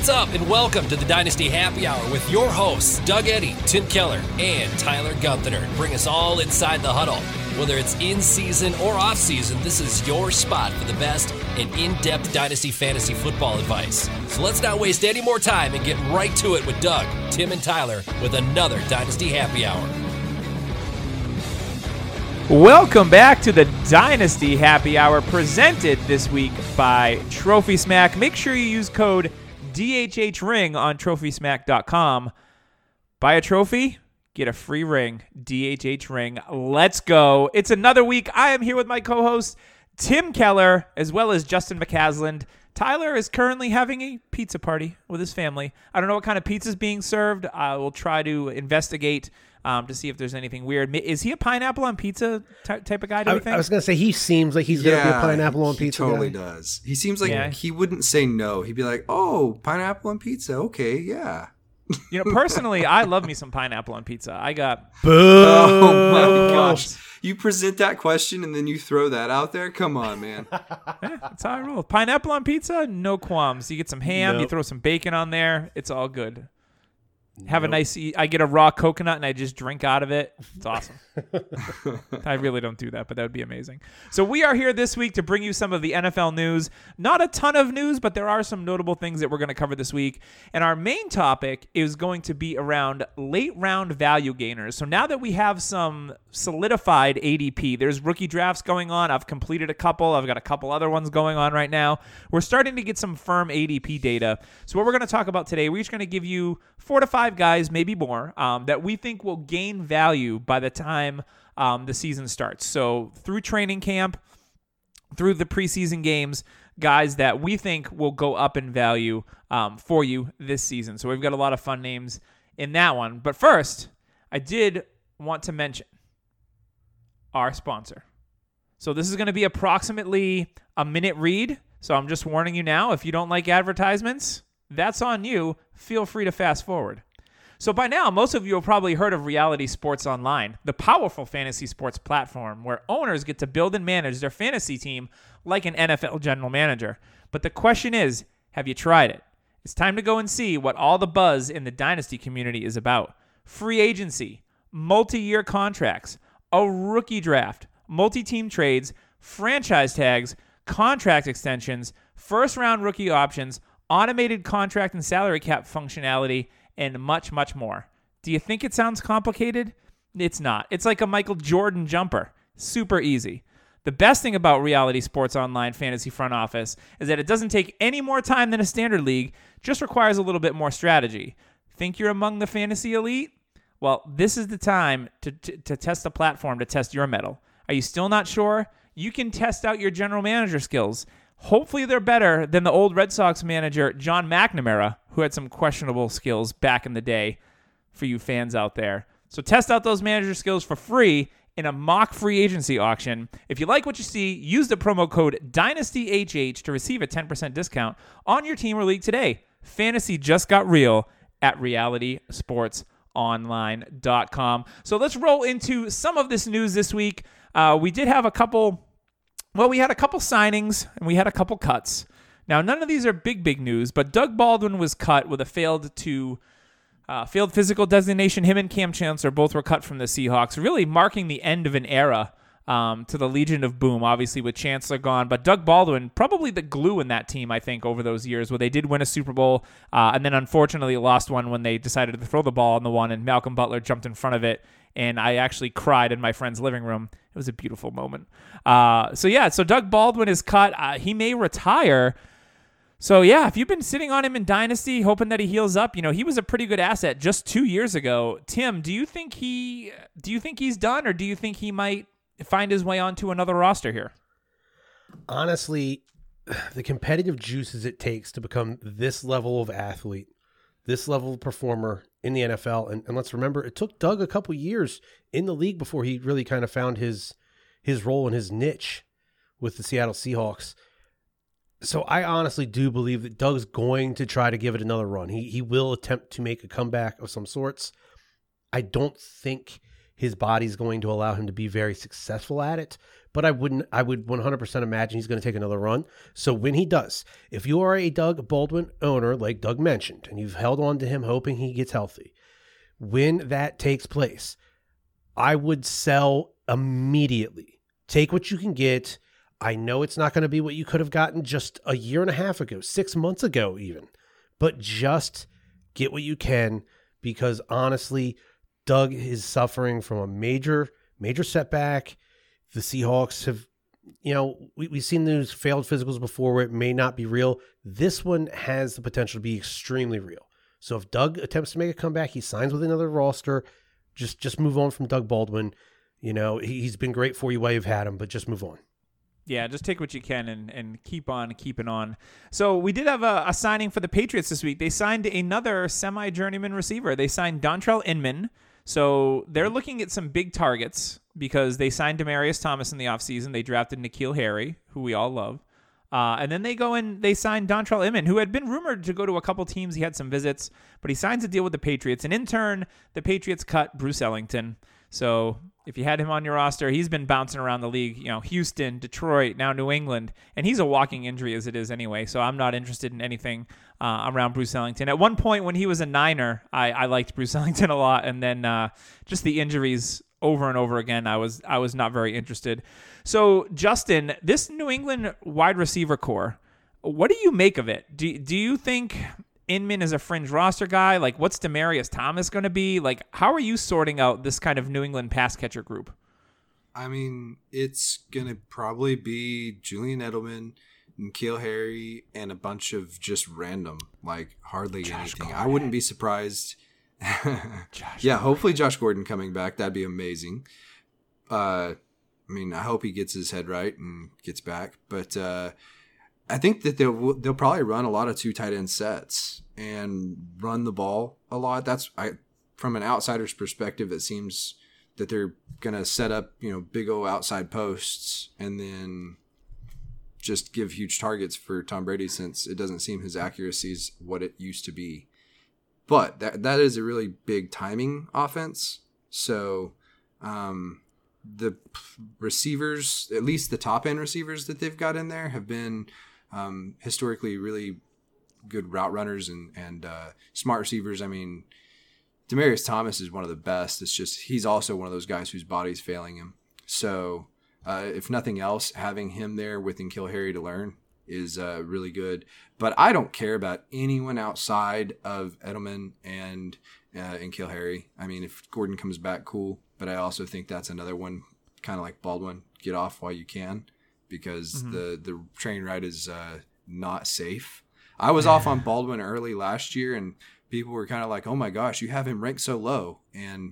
What's up, and welcome to the Dynasty Happy Hour with your hosts, Doug Eddy, Tim Keller, and Tyler Gunther. Bring us all inside the huddle. Whether it's in season or off season, this is your spot for the best and in-depth Dynasty fantasy football advice. So let's not waste any more time and get right to it with Doug, Tim, and Tyler with another Dynasty Happy Hour. Welcome back to the Dynasty Happy Hour, presented this week by Trophy Smack. Make sure you use code DHHRING on TrophySmack.com. Buy a trophy, get a free ring. DHH ring. Let's go. It's another week. I am here with my co-host, Tim Keller, as well as Justin McCasland. Tyler is currently having a pizza party with his family. I don't know what kind of pizza is being served. I will try to investigate to see if there's anything weird. Is he a pineapple on pizza type of guy, do you think? I was going to say, he seems like he's going to be a pineapple on pizza He totally guy. does. He seems like he wouldn't say no. He'd be like, oh, pineapple on pizza. Okay, yeah. You know, personally, I love me some pineapple on pizza. I got... Oh, my gosh. You present that question and then you throw that out there? Come on, man. That's how I roll. Pineapple on pizza, no qualms. You get some ham, Nope. you throw some bacon on there. It's all good. Have a nice... I get a raw coconut and I just drink out of it. It's awesome. I really don't do that, but that would be amazing. So we are here this week to bring you some of the NFL news. Not a ton of news, but there are some notable things that we're going to cover this week. And our main topic is going to be around late round value gainers. So now that we have some solidified ADP, there's rookie drafts going on. I've completed a couple. I've got a couple other ones going on right now. We're starting to get some firm ADP data. So what we're going to talk about today, we're just going to give you 4 to 5 guys, maybe more, that we think will gain value by the time the season starts. So through training camp, through the preseason games, guys that we think will go up in value for you this season. So we've got a lot of fun names in that one. But first, I did want to mention our sponsor. So this is going to be approximately a minute read. So I'm just warning you now, if you don't like advertisements, that's on you. Feel free to fast forward. So by now, most of you have probably heard of Reality Sports Online, the powerful fantasy sports platform where owners get to build and manage their fantasy team like an NFL general manager. But the question is, have you tried it? It's time to go and see what all the buzz in the Dynasty community is about. Free agency, multi-year contracts, a rookie draft, multi-team trades, franchise tags, contract extensions, first-round rookie options, automated contract and salary cap functionality, and much, much more. Do you think it sounds complicated? It's not. It's like a Michael Jordan jumper. Super easy. The best thing about Reality Sports Online Fantasy Front Office is that it doesn't take any more time than a standard league, just requires a little bit more strategy. Think you're among the fantasy elite? Well, this is the time to test the platform to test your mettle. Are you still not sure? You can test out your general manager skills. Hopefully they're better than the old Red Sox manager, John McNamara, who had some questionable skills back in the day for you fans out there. So test out those manager skills for free in a mock free agency auction. If you like what you see, use the promo code DYNASTYHH to receive a 10% discount on your team or league today. Fantasy just got real at realitysportsonline.com. So let's roll into some of this news this week. We did have a couple... Well, we had a couple signings and we had a couple cuts. Now, none of these are big news, but Doug Baldwin was cut with a failed physical designation. Him and Cam Chancellor both were cut from the Seahawks, really marking the end of an era to the Legion of Boom, obviously with Chancellor gone. But Doug Baldwin, probably the glue in that team, I think, over those years where they did win a Super Bowl and then unfortunately lost one when they decided to throw the ball on the one and Malcolm Butler jumped in front of it. And I actually cried in my friend's living room. It was a beautiful moment. So Doug Baldwin is cut. He may retire. So, yeah, if you've been sitting on him in Dynasty, hoping that he heals up, you know, he was a pretty good asset just 2 years ago. Tim, do you think he's done, or do you think he might find his way onto another roster here? Honestly, the competitive juices it takes to become this level of athlete, this level of performer in the NFL. And let's remember, it took Doug a couple years in the league before he really kind of found his role and his niche with the Seattle Seahawks. So I honestly do believe that Doug's going to try to give it another run. He will attempt to make a comeback of some sorts. I don't think his body's going to allow him to be very successful at it. But I would 100% imagine he's going to take another run. So when he does, if you are a Doug Baldwin owner, like Doug mentioned, and you've held on to him hoping he gets healthy, when that takes place, I would sell immediately. Take what you can get. I know it's not going to be what you could have gotten just a year and a half ago, 6 months ago even, but just get what you can, because honestly, Doug is suffering from a major setback. The Seahawks have, we've seen those failed physicals before where it may not be real. This one has the potential to be extremely real. So if Doug attempts to make a comeback, he signs with another roster, just move on from Doug Baldwin. He's been great for you while you've had him, but just move on. Yeah, just take what you can and keep on keeping on. So we did have a signing for the Patriots this week. They signed another semi-journeyman receiver. They signed Dontrell Inman. So they're looking at some big targets because they signed Demaryius Thomas in the offseason. They drafted N'Keal Harry, who we all love. And then they signed Dontrell Inman, who had been rumored to go to a couple teams. He had some visits, but he signs a deal with the Patriots. And in turn, the Patriots cut Bruce Ellington. So if you had him on your roster, he's been bouncing around the league, Houston, Detroit, now New England, and he's a walking injury as it is anyway. So I'm not interested in anything around Bruce Ellington. At one point when he was a Niner, I liked Bruce Ellington a lot. And then just the injuries over and over again, I was not very interested. So Justin, this New England wide receiver core, what do you make of it? Do you think Inman is a fringe roster guy? Like, what's Demaryius Thomas going to be? Like, how are you sorting out this kind of New England pass catcher group? I mean, it's going to probably be Julian Edelman, N'Keal Harry, and a bunch of just random, like hardly anything. Gordon. I wouldn't be surprised. Hopefully Josh Gordon coming back. That'd be amazing. I hope he gets his head right and gets back. But I think that they'll probably run a lot of 2 tight end sets and run the ball a lot. From an outsider's perspective, it seems that they're going to set up, big old outside posts and then just give huge targets for Tom Brady, since it doesn't seem his accuracy is what it used to be. But that is a really big timing offense. So the receivers, at least the top end receivers that they've got in there, have been historically really good route runners and smart receivers. I mean, Demaryius Thomas is one of the best. It's just he's also one of those guys whose body's failing him. So if nothing else, having him there with N'Keal Harry to learn is really good. But I don't care about anyone outside of Edelman and N'Keal Harry. I mean, if Gordon comes back, cool. But I also think that's another one, kind of like Baldwin, get off while you can, because the train ride is not safe. I was off on Baldwin early last year, and people were kind of like, "Oh my gosh, you have him ranked so low." And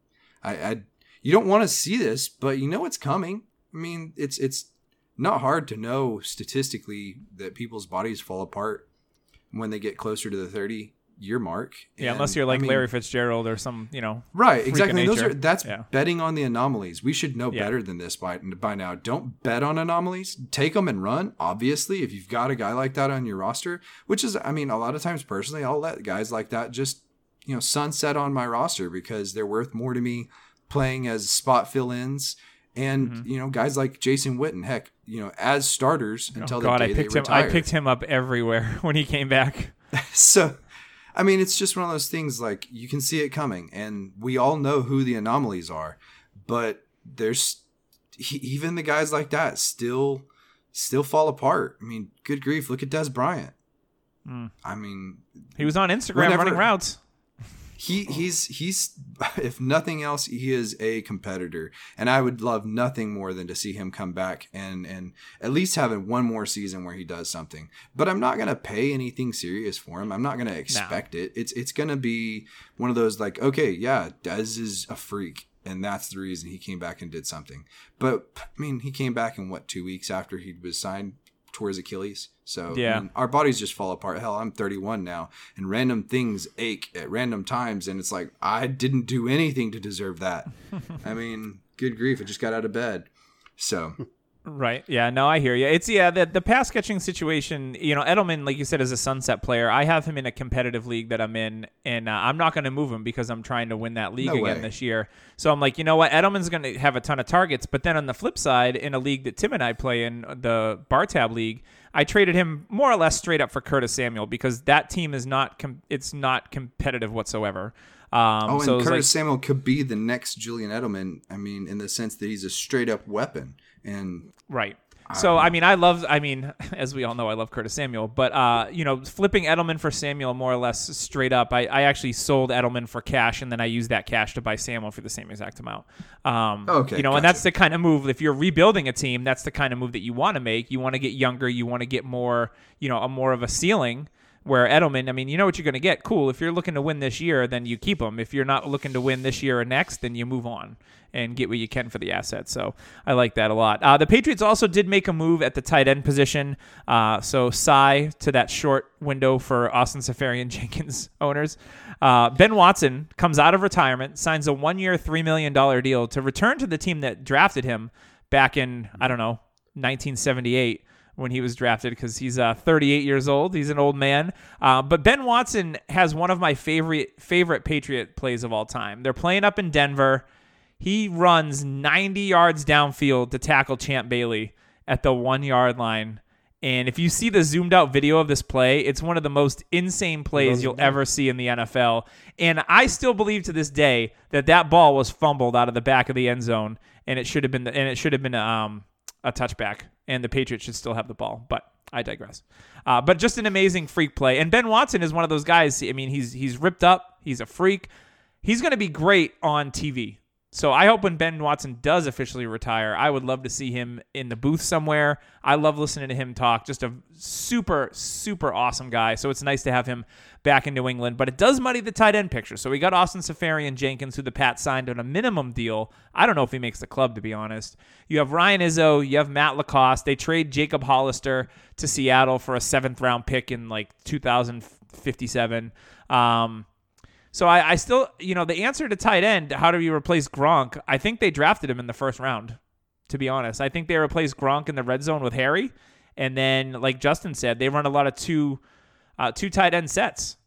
you don't want to see this, but you know it's coming. I mean, it's not hard to know statistically that people's bodies fall apart when they get closer to the 30-year mark. Yeah, unless you're like Larry Fitzgerald or some, right, exactly. That's betting on the anomalies. We should know better than this by now. Don't bet on anomalies. Take them and run. Obviously, if you've got a guy like that on your roster, which is, a lot of times personally, I'll let guys like that just, sunset on my roster because they're worth more to me playing as spot fill-ins. And, guys like Jason Witten, heck, as starters until the day they retire. I picked him up everywhere when he came back. So, it's just one of those things, like, you can see it coming, and we all know who the anomalies are. But there's even the guys like that still fall apart. Good grief, look at Des Bryant. He was on Instagram running routes. He's if nothing else, he is a competitor, and I would love nothing more than to see him come back and at least having one more season where he does something. But I'm not going to pay anything serious for him. I'm not going to expect it. It's going to be one of those like, okay, yeah, Dez is a freak, and that's the reason he came back and did something. But he came back in 2 weeks after he was signed, tore his Achilles. So our bodies just fall apart. Hell, I'm 31 now, and random things ache at random times, and it's like, I didn't do anything to deserve that. Good grief, I just got out of bed. So Right. Yeah. No, I hear you. It's the pass catching situation. You know, Edelman, like you said, is a sunset player. I have him in a competitive league that I'm in, and I'm not going to move him because I'm trying to win that league again this year. So I'm like, you know what? Edelman's going to have a ton of targets. But then on the flip side, in a league that Tim and I play in, the Bar Tab League, I traded him more or less straight up for Curtis Samuel because that team is not it's not competitive whatsoever. And Curtis Samuel could be the next Julian Edelman. I mean, in the sense that he's a straight up weapon. And right. So, as we all know, I love Curtis Samuel, but, flipping Edelman for Samuel more or less straight up, I actually sold Edelman for cash, and then I used that cash to buy Samuel for the same exact amount. Okay. Gotcha. And that's the kind of move, if you're rebuilding a team, that's the kind of move that you want to make. You want to get younger. You want to get more, more of a ceiling. Where Edelman, you know what you're going to get. Cool. If you're looking to win this year, then you keep him. If you're not looking to win this year or next, then you move on and get what you can for the asset. So I like that a lot. The Patriots also did make a move at the tight end position. So sigh to that short window for Austin Seferian-Jenkins owners. Ben Watson comes out of retirement, signs a 1-year, $3 million deal to return to the team that drafted him back in, 1978. When he was drafted, because he's 38 years old. He's an old man. But Ben Watson has one of my favorite Patriot plays of all time. They're playing up in Denver. He runs 90 yards downfield to tackle Champ Bailey at the 1-yard line. And if you see the zoomed out video of this play, it's one of the most insane plays you'll ever see in the NFL. And I still believe to this day that ball was fumbled out of the back of the end zone, and it should have been a touchback. And the Patriots should still have the ball, but I digress. But just an amazing freak play. And Ben Watson is one of those guys. He's ripped up. He's a freak. He's going to be great on TV. So I hope when Ben Watson does officially retire, I would love to see him in the booth somewhere. I love listening to him talk. Just a super, super awesome guy. So it's nice to have him back in New England. But it does muddy the tight end picture. So we got Austin Seferian-Jenkins, who the Pats signed on a minimum deal. I don't know if he makes the club, to be honest. You have Ryan Izzo. You have Matt Lacoste. They trade Jacob Hollister to Seattle for a 7th-round pick in 2057. So I still, the answer to tight end, how do you replace Gronk? I think they drafted him in the first round, to be honest. I think they replaced Gronk in the red zone with Harry. And then, like Justin said, they run a lot of two tight end sets,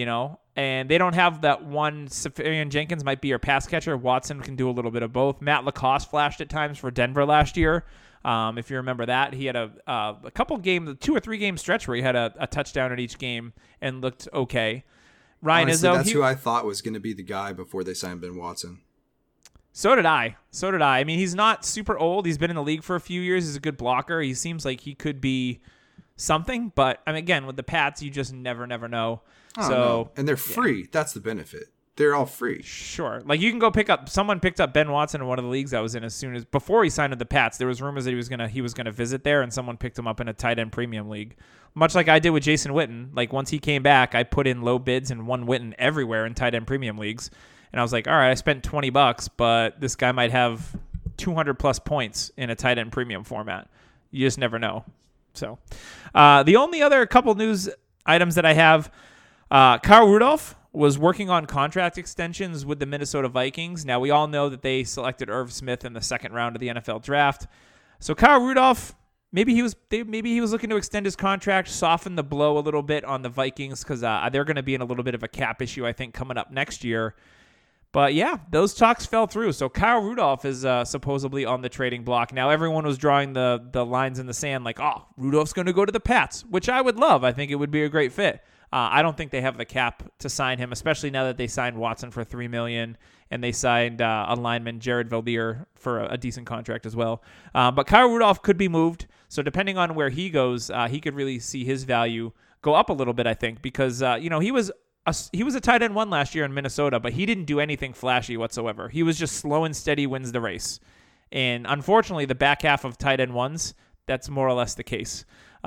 and they don't have that one. Seferian-Jenkins might be your pass catcher. Watson can do a little bit of both. Matt Lacoste flashed at times for Denver last year. If you remember that, he had a couple game, 2 or 3 game stretch where he had a touchdown in each game and looked okay. Ryan Honestly, Izzo, that's who I thought was going to be the guy before they signed Ben Watson. So did I. He's not super old. He's been in the league for a few years. He's a good blocker. He seems like he could be something. But, again, with the Pats, you just never know. No. And they're free. Yeah. That's the benefit. They're all free. Sure. Like, you can go someone picked up Ben Watson in one of the leagues I was in before he signed with the Pats. There was rumors that he was gonna visit there, and someone picked him up in a tight end premium league. Much like I did with Jason Witten. Like, once he came back, I put in low bids and won Witten everywhere in tight end premium leagues. And I was like, all right, I spent $20, but this guy might have 200 plus points in a tight end premium format. You just never know. So the only other couple news items that I have, Kyle Rudolph was working on contract extensions with the Minnesota Vikings. Now, we all know that they selected Irv Smith in the 2nd round of the NFL draft. So Kyle Rudolph, maybe he was looking to extend his contract, soften the blow a little bit on the Vikings, because they're going to be in a little bit of a cap issue, I think, coming up next year. But yeah, those talks fell through. So Kyle Rudolph is supposedly on the trading block. Now, everyone was drawing the lines in the sand like, oh, Rudolph's going to go to the Pats, which I would love. I think it would be a great fit. I don't think they have the cap to sign him, especially now that they signed Watson for $3 million and they signed a lineman, Jared Valdir, for a decent contract as well. But Kyle Rudolph could be moved. So depending on where he goes, he could really see his value go up a little bit, I think, because he was a tight end 1 last year in Minnesota, but he didn't do anything flashy whatsoever. He was just slow and steady wins the race. And unfortunately, the back half of tight end 1s, that's more or less the case.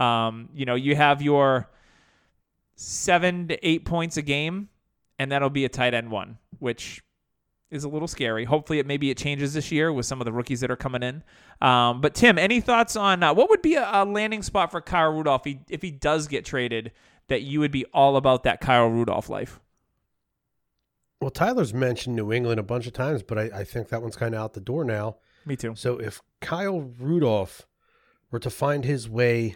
You have your 7 to 8 points a game, and that'll be a tight end 1, which is a little scary. Hopefully, maybe it changes this year with some of the rookies that are coming in. But Tim, any thoughts on what would be a landing spot for Kyle Rudolph if he does get traded, that you would be all about that Kyle Rudolph life? Well, Tyler's mentioned New England a bunch of times, but I think that one's kind of out the door now. Me too. So if Kyle Rudolph were to find his way,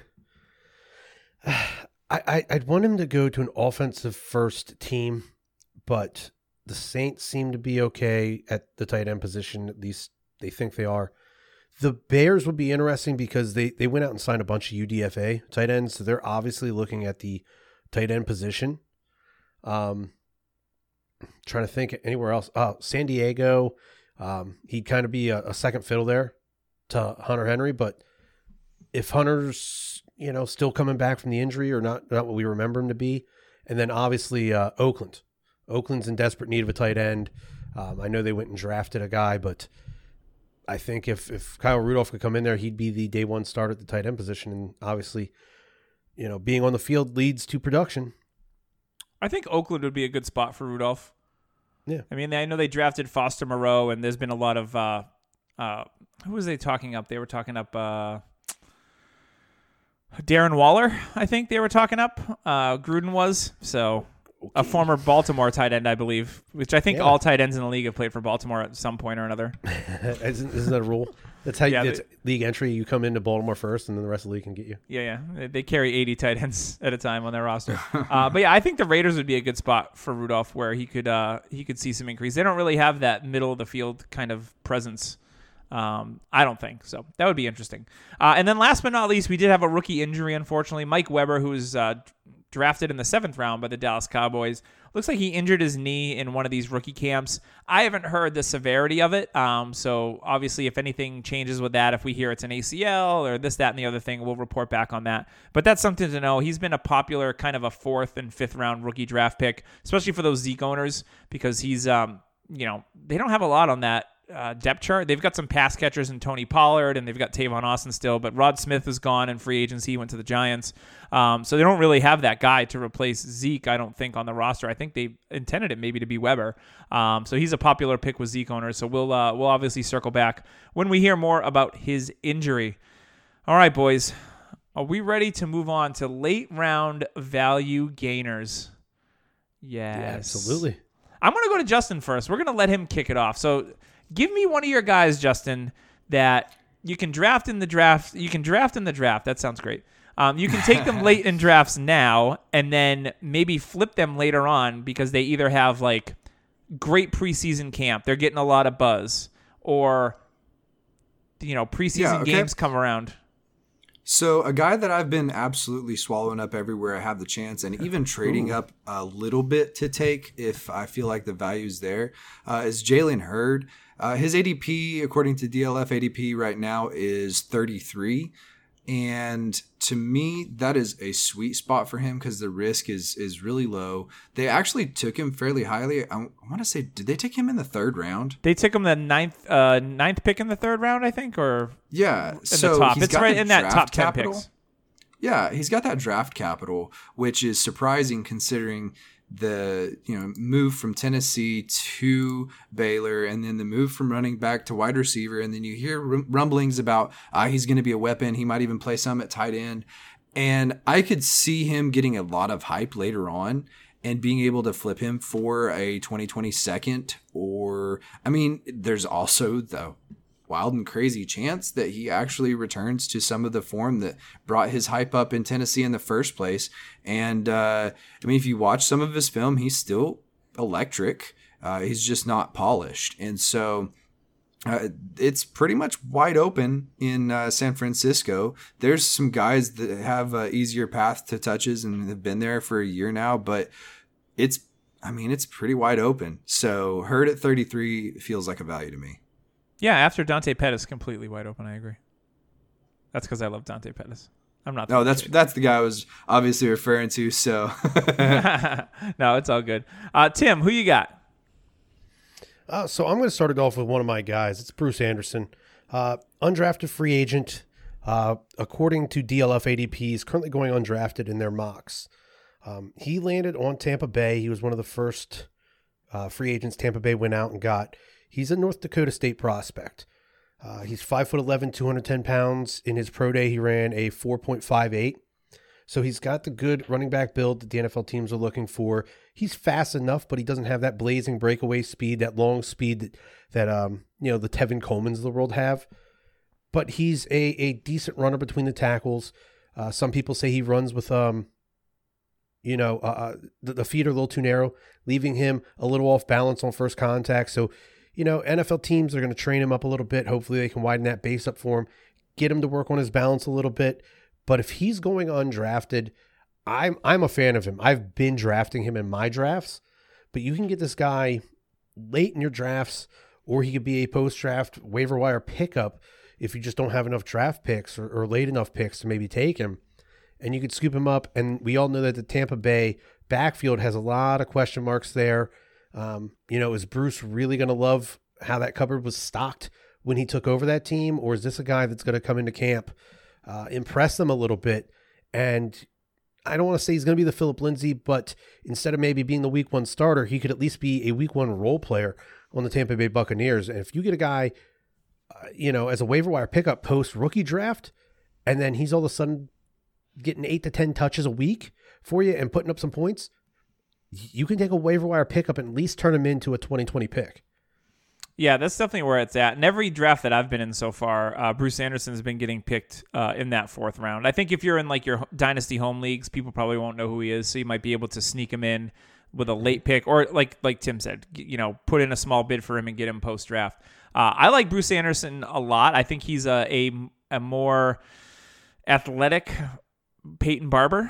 I'd want him to go to an offensive first team, but the Saints seem to be okay at the tight end position. At least they think they are. The Bears would be interesting because they went out and signed a bunch of UDFA tight ends, so they're obviously looking at the tight end position. Trying to think anywhere else. San Diego, he'd kind of be a second fiddle there to Hunter Henry, but if Hunter's still coming back from the injury or not what we remember him to be, and then obviously Oakland's in desperate need of a tight end. I know they went and drafted a guy, but I think if Kyle Rudolph could come in there, he'd be the day one starter at the tight end position. And obviously, being on the field leads to production. I think Oakland would be a good spot for Rudolph. Yeah. I mean, I know they drafted Foster Moreau, and there's been a lot of who was they talking up? They were talking up Darren Waller, I think they were talking up. Gruden was. So a former Baltimore tight end, I believe, which I think all tight ends in the league have played for Baltimore at some point or another. Isn't that a rule? That's how you get league entry. You come into Baltimore first, and then the rest of the league can get you. Yeah. They carry 80 tight ends at a time on their roster. But yeah, I think the Raiders would be a good spot for Rudolph, where he could see some increase. They don't really have that middle of the field kind of presence. I don't think so. That would be interesting. And then last but not least, we did have a rookie injury, unfortunately. Mike Weber, who was drafted in the 7th round by the Dallas Cowboys. Looks like he injured his knee in one of these rookie camps. I haven't heard the severity of it. So obviously if anything changes with that, if we hear it's an ACL or this, that, and the other thing, we'll report back on that. But that's something to know. He's been a popular kind of a 4th and 5th round rookie draft pick, especially for those Zeke owners, because he's, they don't have a lot on that depth chart. They've got some pass catchers in Tony Pollard, and they've got Tavon Austin still, but Rod Smith is gone in free agency. He went to the Giants. So they don't really have that guy to replace Zeke, I don't think, on the roster. I think they intended it maybe to be Weber. So he's a popular pick with Zeke owners. So we'll obviously circle back when we hear more about his injury. All right, boys. Are we ready to move on to late round value gainers? Yes. Yeah, absolutely. I'm going to go to Justin first. We're going to let him kick it off. So give me one of your guys, Justin, that you can draft in the draft. You can draft in the draft. That sounds great. You can take them late in drafts now and then maybe flip them later on because they either have like great preseason camp, they're getting a lot of buzz, or preseason games come around. So a guy that I've been absolutely swallowing up everywhere I have the chance, and even trading up a little bit to take if I feel like the value's there, is Jalen Hurd. His ADP, according to DLF ADP right now, is 33. And to me, that is a sweet spot for him because the risk is really low. They actually took him fairly highly. I want to say, did they take him in the 3rd round? They took him the ninth pick in the 3rd round, I think, or yeah, so the top. It's right in that top 10 picks. Yeah, he's got that draft capital, which is surprising considering the move from Tennessee to Baylor, and then the move from running back to wide receiver, and then you hear rumblings about he's going to be a weapon. He might even play some at tight end, and I could see him getting a lot of hype later on and being able to flip him for a 2020 second. Or there's also the wild and crazy chance that he actually returns to some of the form that brought his hype up in Tennessee in the first place. And if you watch some of his film, he's still electric. He's just not polished. And so it's pretty much wide open in San Francisco. There's some guys that have an easier path to touches and have been there for a year now, but it's pretty wide open. So Hurd at 33 feels like a value to me. Yeah, after Dante Pettis, completely wide open. I agree. That's because I love Dante Pettis. I'm not. No, that's the guy I was obviously referring to. So no, it's all good. Tim, who you got? So I'm going to start it off with one of my guys. It's Bruce Anderson, undrafted free agent. According to DLF ADP, he's currently going undrafted in their mocks. He landed on Tampa Bay. He was one of the first free agents Tampa Bay went out and got. He's a North Dakota State prospect. He's 5'11", 210 pounds. In his pro day, he ran a 4.58. So he's got the good running back build that the NFL teams are looking for. He's fast enough, but he doesn't have that blazing breakaway speed, that long speed that the Tevin Colemans of the world have. but he's a decent runner between the tackles. Some people say he runs with, the feet are a little too narrow, leaving him a little off balance on first contact. So, NFL teams are going to train him up a little bit. Hopefully they can widen that base up for him, get him to work on his balance a little bit. But if he's going undrafted, I'm a fan of him. I've been drafting him in my drafts, but you can get this guy late in your drafts, or he could be a post-draft waiver wire pickup if you just don't have enough draft picks or late enough picks to maybe take him. And you could scoop him up. And we all know that the Tampa Bay backfield has a lot of question marks there. Is Bruce really going to love how that cupboard was stocked when he took over that team? Or is this a guy that's going to come into camp, impress them a little bit? And I don't want to say he's going to be the Phillip Lindsay, but instead of maybe being the week 1 starter, he could at least be a week 1 role player on the Tampa Bay Buccaneers. And if you get a guy, as a waiver wire pickup post rookie draft, and then he's all of a sudden getting 8 to 10 touches a week for you and putting up some points, you can take a waiver wire pickup and at least turn him into a 2020 pick. Yeah, that's definitely where it's at. In every draft that I've been in so far, Bruce Anderson's been getting picked in that 4th round. I think if you're in like your dynasty home leagues, people probably won't know who he is, so you might be able to sneak him in with a late pick, or like Tim said, put in a small bid for him and get him post draft. I like Bruce Anderson a lot. I think he's a more athletic Peyton Barber.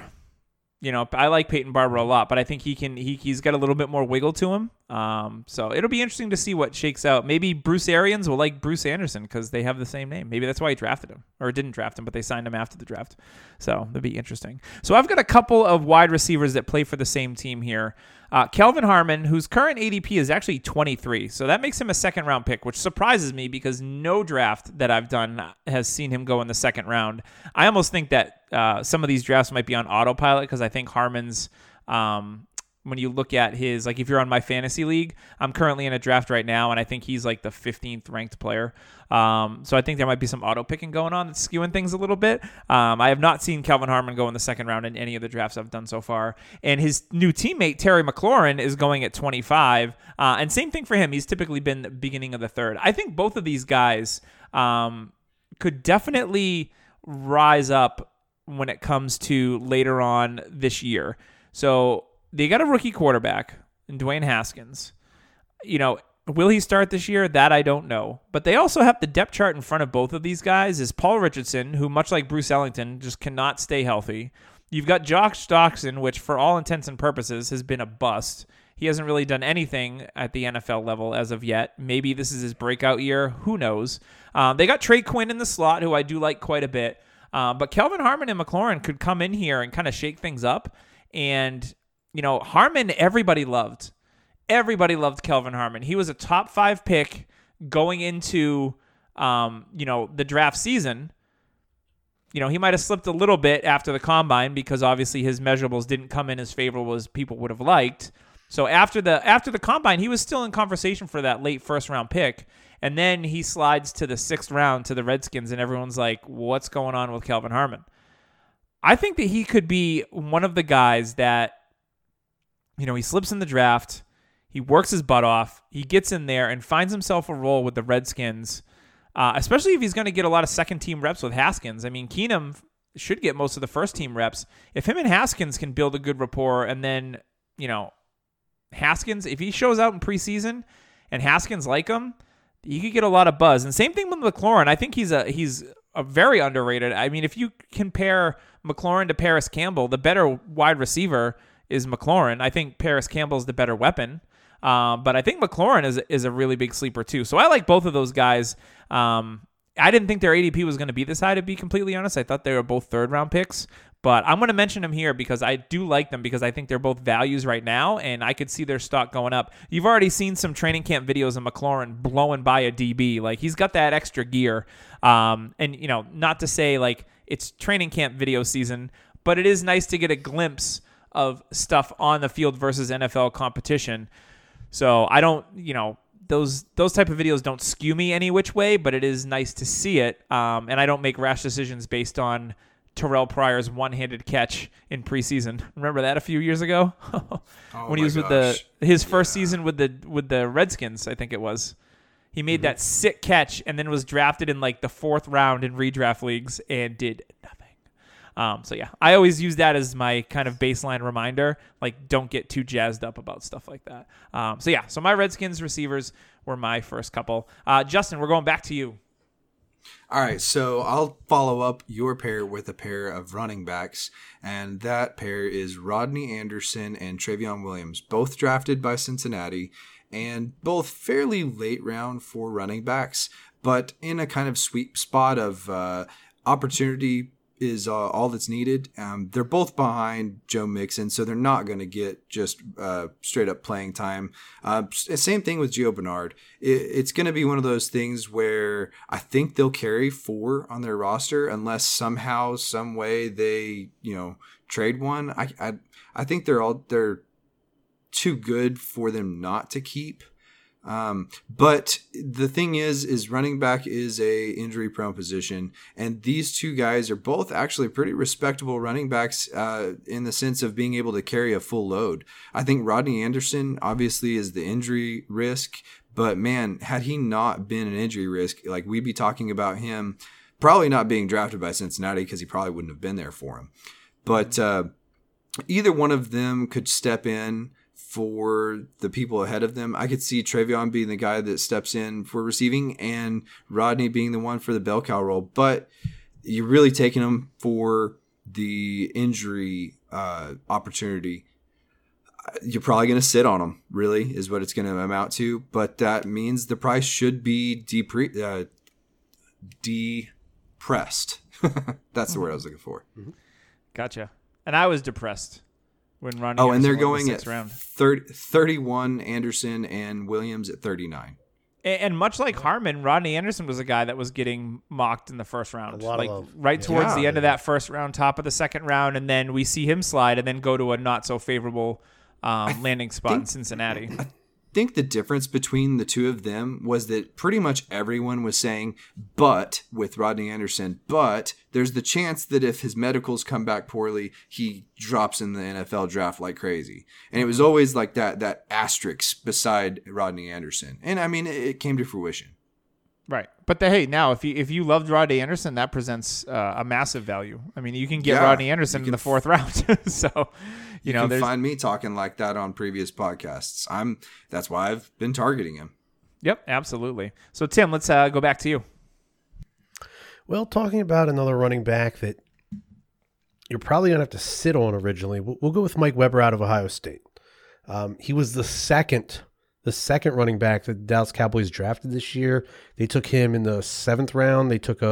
I like Peyton Barber a lot, but I think he's got a little bit more wiggle to him. So it'll be interesting to see what shakes out. Maybe Bruce Arians will like Bruce Anderson because they have the same name. Maybe that's why he drafted him, or didn't draft him, but they signed him after the draft. So that'd be interesting. So I've got a couple of wide receivers that play for the same team here. Kelvin Harmon, whose current ADP is actually 23. So that makes him a 2nd round pick, which surprises me because no draft that I've done has seen him go in the 2nd round. I almost think that some of these drafts might be on autopilot because I think Harmon's, when you look at his, like if you're on my fantasy league, I'm currently in a draft right now, and I think he's like the 15th ranked player. So I think there might be some auto picking going on that's skewing things a little bit. I have not seen Kelvin Harmon go in the 2nd round in any of the drafts I've done so far. And his new teammate, Terry McLaurin, is going at 25. And same thing for him. He's typically been the beginning of the 3rd. I think both of these guys could definitely rise up when it comes to later on this year. So they got a rookie quarterback in Dwayne Haskins. Will he start this year? That I don't know. But they also have the depth chart in front of both of these guys is Paul Richardson, who much like Bruce Ellington just cannot stay healthy. You've got Josh Doctson, which for all intents and purposes has been a bust. He hasn't really done anything at the NFL level as of yet. Maybe this is his breakout year. Who knows? They got Trey Quinn in the slot, who I do like quite a bit. But Kelvin Harmon and McLaurin could come in here and kind of shake things up. And, Harmon, everybody loved. Everybody loved Kelvin Harmon. He was a top 5 pick going into, the draft season. He might have slipped a little bit after the combine because obviously his measurables didn't come in as favorable as people would have liked. So after the combine, he was still in conversation for that late 1st round pick. And then he slides to the 6th round to the Redskins, and everyone's like, what's going on with Kelvin Harmon? I think that he could be one of the guys that, he slips in the draft, he works his butt off, he gets in there and finds himself a role with the Redskins, especially if he's going to get a lot of 2nd-team reps with Haskins. I mean, Keenum should get most of the 1st-team reps. If him and Haskins can build a good rapport, and then, Haskins, if he shows out in preseason and Haskins like him, you could get a lot of buzz. And same thing with McLaurin. I think he's a very underrated. I mean, if you compare McLaurin to Paris Campbell, the better wide receiver is McLaurin. I think Paris Campbell's the better weapon. But I think McLaurin is a really big sleeper too. So I like both of those guys. I didn't think their ADP was going to be this high, to be completely honest. I thought they were both 3rd round picks. But I'm going to mention them here because I do like them because I think they're both values right now, and I could see their stock going up. You've already seen some training camp videos of McLaurin blowing by a DB. Like, he's got that extra gear. And, not to say, like, it's training camp video season, but it is nice to get a glimpse of stuff on the field versus NFL competition. So I don't, those type of videos don't skew me any which way, but it is nice to see it. And I don't make rash decisions based on Terrell Pryor's one-handed catch in preseason. Remember that a few years ago when he was with his first season with the Redskins, I think it was. He made that sick catch and then was drafted in like the 4th round in redraft leagues and did nothing. So yeah, I always use that as my kind of baseline reminder. Like, don't get too jazzed up about stuff like that. So my Redskins receivers were my first couple. Justin, we're going back to you. All right, so I'll follow up your pair with a pair of running backs, and that pair is Rodney Anderson and Trevion Williams, both drafted by Cincinnati, and both fairly late round for running backs, but in a kind of sweet spot of opportunity is all that's needed. They're both behind Joe Mixon, so they're not going to get just straight up playing time. Same thing with Gio Bernard. It's going to be one of those things where I think they'll carry 4 on their roster unless somehow, some way they trade one. I think they're too good for them not to keep. But the thing is running back is a injury prone position, and these two guys are both actually pretty respectable running backs in the sense of being able to carry a full load. I think Rodney Anderson obviously is the injury risk, but man, had he not been an injury risk, like we'd be talking about him probably not being drafted by Cincinnati because he probably wouldn't have been there for him. But either one of them could step in for the people ahead of them. I could see Trevion being the guy that steps in for receiving and Rodney being the one for the bell cow role. But you're really taking them for the injury opportunity. You're probably going to sit on them, really, is what it's going to amount to. But that means the price should be depressed. That's the word I was looking for. Gotcha. And I was depressed when Rodney Anderson and they're going the 6th at round. 31 Anderson and Williams at 39. And much like Harmon, Rodney Anderson was a guy that was getting mocked in the first round. A lot of love. Right towards the end of that first round, top of the second round, and then we see him slide and then go to a not so favorable landing spot in Cincinnati. I think the difference between the two of them was that pretty much everyone was saying, but with Rodney Anderson, but there's the chance that if his medicals come back poorly, he drops in the NFL draft like crazy. And it was always like that asterisk beside Rodney Anderson. And I mean, it came to fruition. Right. But now, if you loved Rodney Anderson, that presents a massive value. I mean, you can get Rodney Anderson in the 4th round. So, you can find me talking like that on previous podcasts. That's why I've been targeting him. Yep, absolutely. So, Tim, let's go back to you. Well, talking about another running back that you're probably going to have to sit on originally, we'll go with Mike Weber out of Ohio State. He was the second running back that the Dallas Cowboys drafted this year. They took him in the 7th round. They took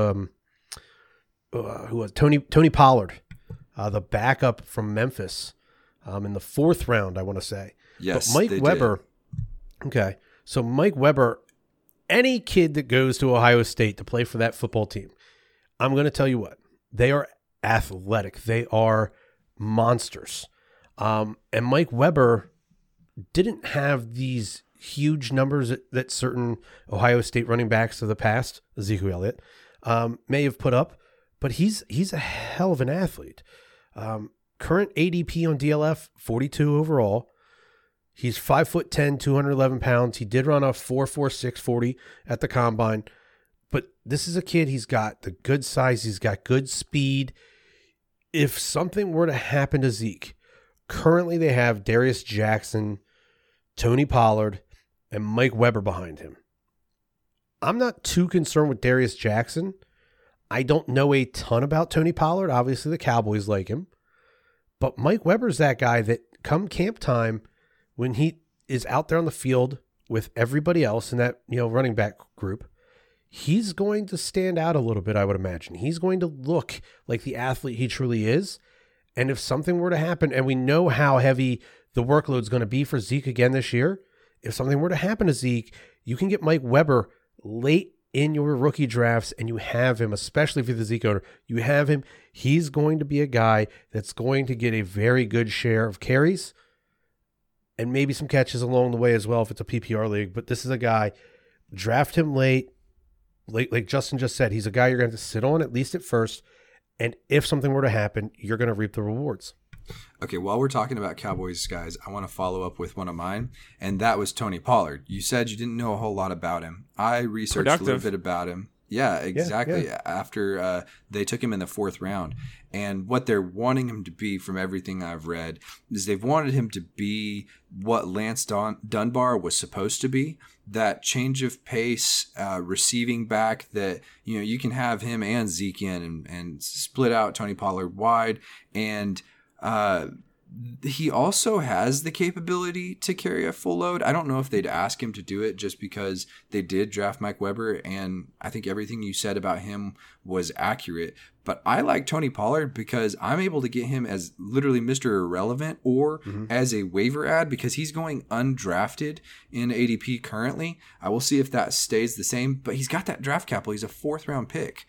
Tony Pollard, the backup from Memphis, in the 4th round, I want to say. Yes, but Mike Weber. Did. Okay, so Mike Weber, any kid that goes to Ohio State to play for that football team, I'm going to tell you what, they are athletic. They are monsters. And Mike Weber didn't have these huge numbers that certain Ohio State running backs of the past, Ezekiel Elliott, may have put up, but he's a hell of an athlete. Current ADP on DLF, 42 overall. He's 5'10", 211 pounds. He did run a 4.46 40 at the combine, but this is a kid. He's got the good size. He's got good speed. If something were to happen to Zeke, currently they have Darius Jackson, Tony Pollard, and Mike Weber behind him. I'm not too concerned with Darius Jackson. I don't know a ton about Tony Pollard. Obviously, the Cowboys like him. But Mike Weber's that guy that come camp time, when he is out there on the field with everybody else in that running back group, he's going to stand out a little bit, I would imagine. He's going to look like the athlete he truly is. And if something were to happen, and we know how heavy the workload is going to be for Zeke again this year, if something were to happen to Zeke, you can get Mike Weber late in your rookie drafts, and you have him, especially if you're the Zeke owner, you have him. He's going to be a guy that's going to get a very good share of carries and maybe some catches along the way as well if it's a PPR league. But this is a guy, draft him late, like Justin just said, he's a guy you're going to have to sit on at least at first. And if something were to happen, you're going to reap the rewards. Okay, while we're talking about Cowboys guys, I want to follow up with one of mine, and that was Tony Pollard. You said you didn't know a whole lot about him. I researched a little bit about him. Yeah, exactly. Yeah. After they took him in the 4th round. And what they're wanting him to be, from everything I've read, is they've wanted him to be what Lance Dunbar was supposed to be. That change of pace, receiving back that, you can have him and Zeke in and split out Tony Pollard wide. And he also has the capability to carry a full load. I don't know if they'd ask him to do it just because they did draft Mike Weber, and I think everything you said about him was accurate. But I like Tony Pollard because I'm able to get him as literally Mr. Irrelevant or as a waiver ad because he's going undrafted in ADP currently. I will see if that stays the same, but he's got that draft capital. He's a 4th round pick.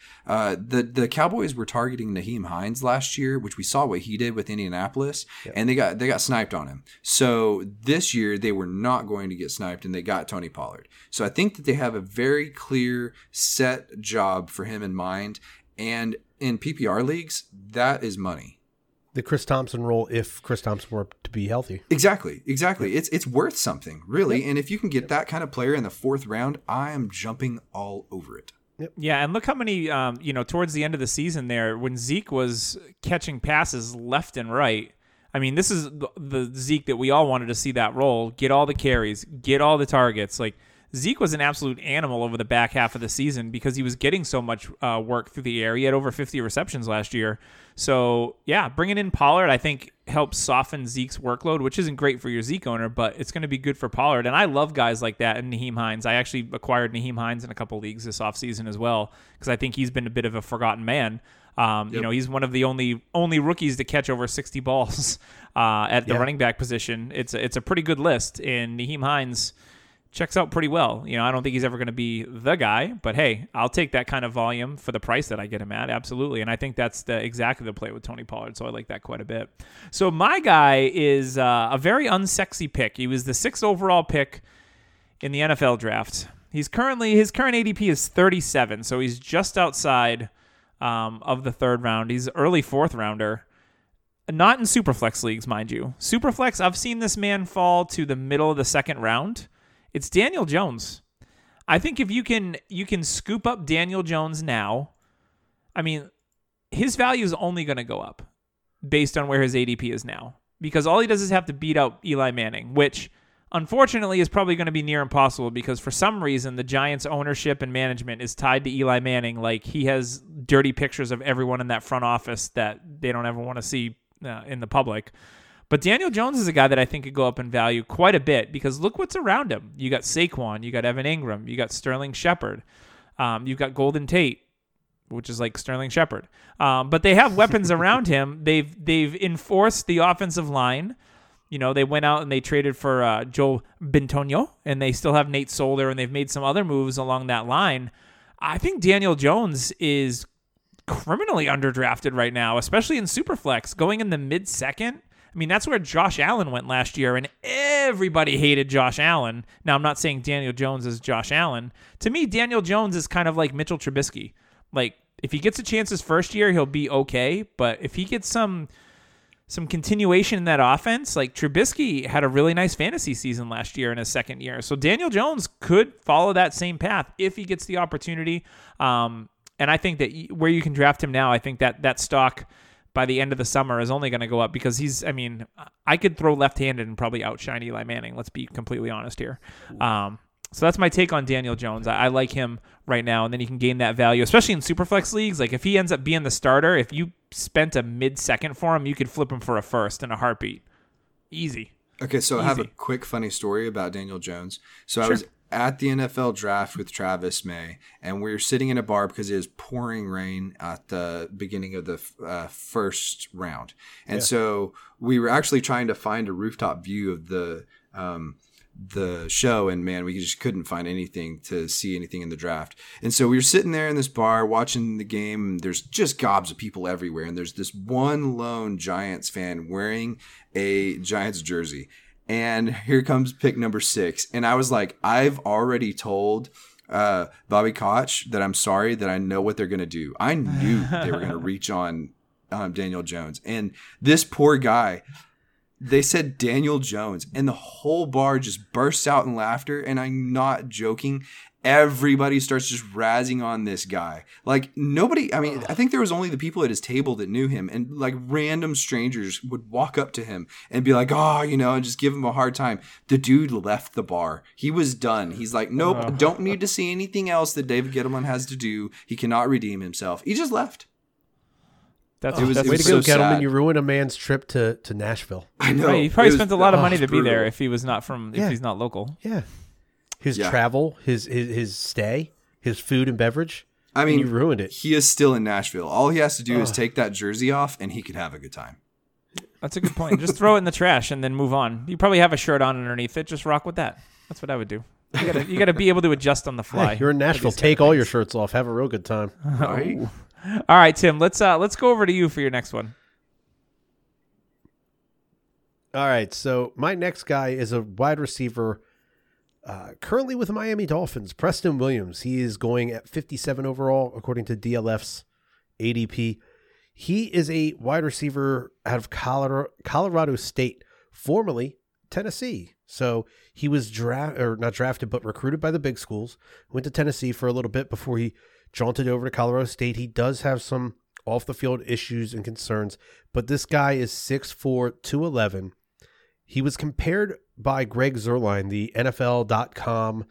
The Cowboys were targeting Nyheim Hines last year, which we saw what he did with Indianapolis, and they got sniped on him. So this year they were not going to get sniped, and they got Tony Pollard. So I think that they have a very clear set job for him in mind, and in PPR leagues, that is money. The Chris Thompson role, if Chris Thompson were to be healthy. Exactly. It's worth something, really. Yep. And if you can get that kind of player in the 4th round, I am jumping all over it. Yep. Yeah, and look how many, towards the end of the season there, when Zeke was catching passes left and right. I mean, this is the Zeke that we all wanted to see that role. Get all the carries, get all the targets. Like, Zeke was an absolute animal over the back half of the season because he was getting so much work through the air. He had over 50 receptions last year. So, yeah, bringing in Pollard, I think, helps soften Zeke's workload, which isn't great for your Zeke owner, but it's going to be good for Pollard. And I love guys like that in Nyheim Hines. I actually acquired Nyheim Hines in a couple leagues this offseason as well because I think he's been a bit of a forgotten man. He's one of the only rookies to catch over 60 balls at the running back position. It's a pretty good list, and Nyheim Hines checks out pretty well. I don't think he's ever going to be the guy, but hey, I'll take that kind of volume for the price that I get him at. Absolutely. And I think that's exactly the play with Tony Pollard. So I like that quite a bit. So my guy is a very unsexy pick. He was the 6th overall pick in the NFL draft. His current ADP is 37. So he's just outside of the 3rd round. He's early 4th rounder. Not in Superflex leagues, mind you. Superflex, I've seen this man fall to the middle of the 2nd round. It's Daniel Jones. I think if you can scoop up Daniel Jones now, I mean, his value is only going to go up based on where his ADP is now. Because all he does is have to beat out Eli Manning, which unfortunately is probably going to be near impossible because for some reason the Giants' ownership and management is tied to Eli Manning. Like, he has dirty pictures of everyone in that front office that they don't ever want to see in the public. But Daniel Jones is a guy that I think could go up in value quite a bit because look what's around him. You got Saquon, you got Evan Ingram, you got Sterling Shepard, you've got Golden Tate, which is like Sterling Shepard. But they have weapons around him. They've enforced the offensive line. They went out and they traded for Joe Bitonio, and they still have Nate Solder, and they've made some other moves along that line. I think Daniel Jones is criminally underdrafted right now, especially in Superflex, going in the mid-2nd. I mean, that's where Josh Allen went last year, and everybody hated Josh Allen. Now, I'm not saying Daniel Jones is Josh Allen. To me, Daniel Jones is kind of like Mitchell Trubisky. Like, if he gets a chance his first year, he'll be okay. But if he gets some continuation in that offense, like Trubisky had a really nice fantasy season last year in his 2nd year. So Daniel Jones could follow that same path if he gets the opportunity. And I think that where you can draft him now, I think that stock by the end of the summer is only going to go up because I could throw left-handed and probably outshine Eli Manning. Let's be completely honest here. So that's my take on Daniel Jones. I like him right now, and then he can gain that value, especially in Superflex leagues. Like, if he ends up being the starter, if you spent a mid-2nd for him, you could flip him for a 1st in a heartbeat. Easy. Okay, so I have a quick funny story about Daniel Jones. So I was at the NFL draft with Travis May, and we were sitting in a bar because it was pouring rain at the beginning of the 1st round. And so we were actually trying to find a rooftop view of the show, and man, we just couldn't find anything to see anything in the draft. And so we were sitting there in this bar watching the game, and there's just gobs of people everywhere, and there's this one lone Giants fan wearing a Giants jersey. And here comes pick number 6. And I was like, I've already told Bobby Koch that I'm sorry, that I know what they're going to do. I knew they were going to reach on Daniel Jones. And this poor guy, they said Daniel Jones, and the whole bar just bursts out in laughter. And I'm not joking. Everybody starts just razzing on this guy. Like nobody, I mean, I think there was only the people at his table that knew him, and like random strangers would walk up to him and be like, oh, and just give him a hard time. The dude left the bar. He was done. He's like, nope, don't need to see anything else that David Gettleman has to do. He cannot redeem himself. He just left. That's way to go, so Gettleman. sad. You ruined a man's trip to Nashville. I know. Right, he probably spent a lot of money to be brutal. there if he was not from, if he's not local. Yeah. His travel, his stay, his food and beverage. I mean, you ruined it. He is still in Nashville. All he has to do is take that jersey off, and he could have a good time. That's a good point. Just throw it in the trash and then move on. You probably have a shirt on underneath it. Just rock with that. That's what I would do. You gotta be able to adjust on the fly. Hey, you're in Nashville. Take all your shirts off. Have a real good time. Right? All right, Tim. Let's go over to you for your next one. All right. So my next guy is a wide receiver. Currently with the Miami Dolphins, Preston Williams. He is going at 57 overall, according to DLF's ADP. He is a wide receiver out of Colorado State, formerly Tennessee. So he was not drafted, but recruited by the big schools. Went to Tennessee for a little bit before he jaunted over to Colorado State. He does have some off-the-field issues and concerns, but this guy is 6'4", 211. He was compared by Greg Zuerlein, the NFL.com,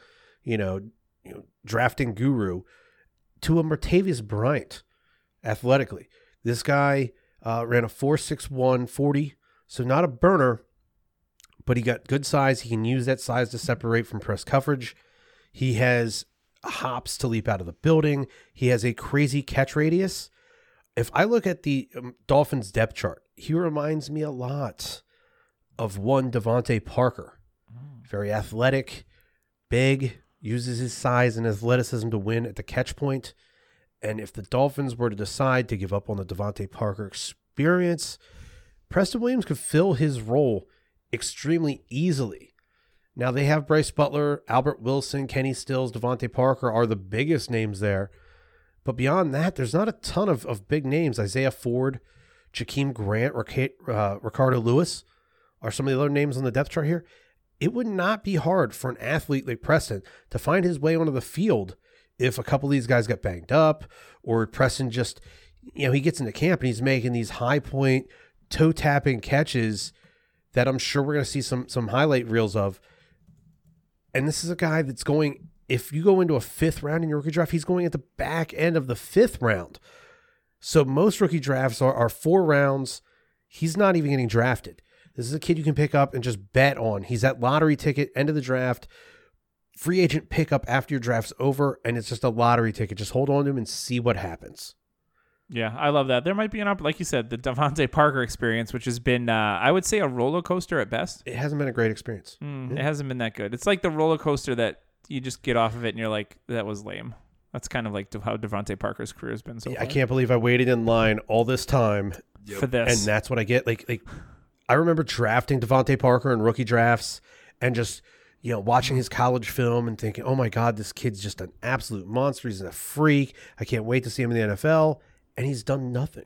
drafting guru, to a Martavis Bryant athletically. This guy ran a 4.61 40, so not a burner, but he got good size. He can use that size to separate from press coverage. He has hops to leap out of the building. He has a crazy catch radius. If I look at the Dolphins depth chart, he reminds me a lot of one Devontae Parker. Very athletic, big, uses his size and athleticism to win at the catch point. And if the Dolphins were to decide to give up on the Devontae Parker experience, Preston Williams could fill his role extremely easily. Now they have Bryce Butler, Albert Wilson, Kenny Stills, Devontae Parker are the biggest names there. But beyond that, there's not a ton of big names. Isaiah Ford, Jakeem Grant, Ricardo Lewis are some of the other names on the depth chart here. It would not be hard for an athlete like Preston to find his way onto the field if a couple of these guys got banged up, or Preston just, he gets into camp and he's making these high point, toe tapping catches that I'm sure we're going to see some highlight reels of. And this is a guy that's going, if you go into a 5th round in your rookie draft, he's going at the back end of the 5th round. So most rookie drafts are 4 rounds. He's not even getting drafted. This is a kid you can pick up and just bet on. He's that lottery ticket, end of the draft, free agent pickup after your draft's over, and it's just a lottery ticket. Just hold on to him and see what happens. Yeah, I love that. There might be like you said, the Devontae Parker experience, which has been, I would say, a roller coaster at best. It hasn't been a great experience. It hasn't been that good. It's like the roller coaster that you just get off of it and you're like, that was lame. That's kind of like how Devontae Parker's career has been so far. I can't believe I waited in line all this time for this. And that's what I get. Like I remember drafting Devontae Parker in rookie drafts and just, watching his college film and thinking, oh my God, this kid's just an absolute monster. He's a freak. I can't wait to see him in the NFL. And he's done nothing.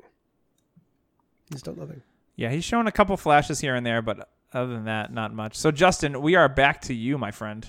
Yeah, he's shown a couple flashes here and there, but other than that, not much. So, Justin, we are back to you, my friend.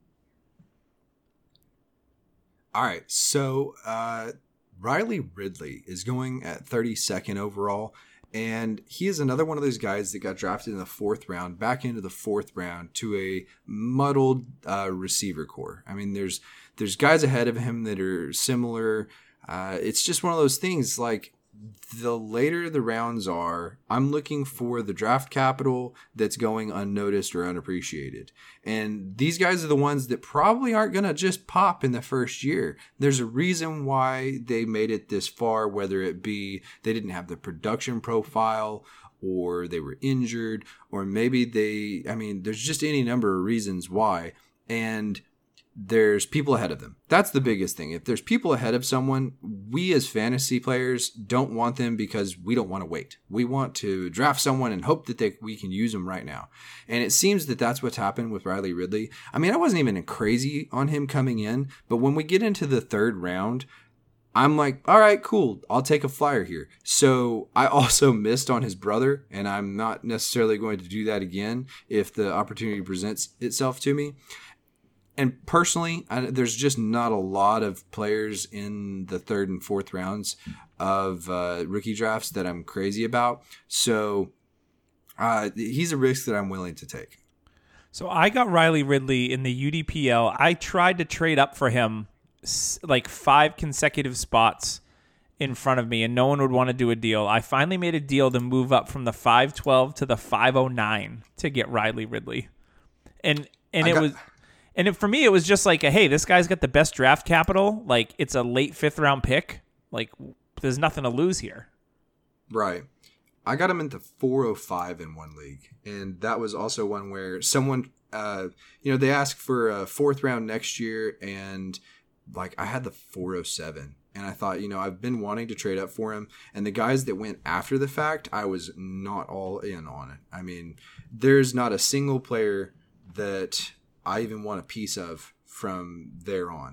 All right. So, Riley Ridley is going at 32nd overall. And he is another one of those guys that got drafted in the 4th round, back into the 4th round to a muddled receiver core. I mean, there's guys ahead of him that are similar. It's just one of those things, like, the later the rounds are, I'm looking for the draft capital that's going unnoticed or unappreciated. And these guys are the ones that probably aren't going to just pop in the first year. There's a reason why they made it this far, whether it be they didn't have the production profile, or they were injured, or maybe there's just any number of reasons why. And there's people ahead of them. That's the biggest thing. If there's people ahead of someone, we as fantasy players don't want them because we don't want to wait. We want to draft someone and hope that we can use them right now. And it seems that that's what's happened with Riley Ridley. I mean, I wasn't even crazy on him coming in, but when we get into the 3rd round, I'm like, all right, cool. I'll take a flyer here. So I also missed on his brother, and I'm not necessarily going to do that again if the opportunity presents itself to me. And personally, there's just not a lot of players in the 3rd and 4th rounds of rookie drafts that I'm crazy about. So he's a risk that I'm willing to take. So I got Riley Ridley in the UDPL. I tried to trade up for him like 5 consecutive spots in front of me, and no one would want to do a deal. I finally made a deal to move up from the 512 to the 509 to get Riley Ridley. For me, it was just like, hey, this guy's got the best draft capital. Like, it's a late 5th round pick. Like, there's nothing to lose here. Right. I got him into 405 in one league, and that was also one where someone, they asked for a 4th round next year, and like I had the 407, and I thought, I've been wanting to trade up for him, and the guys that went after the fact, I was not all in on it. I mean, there's not a single player that I even want a piece of from there on.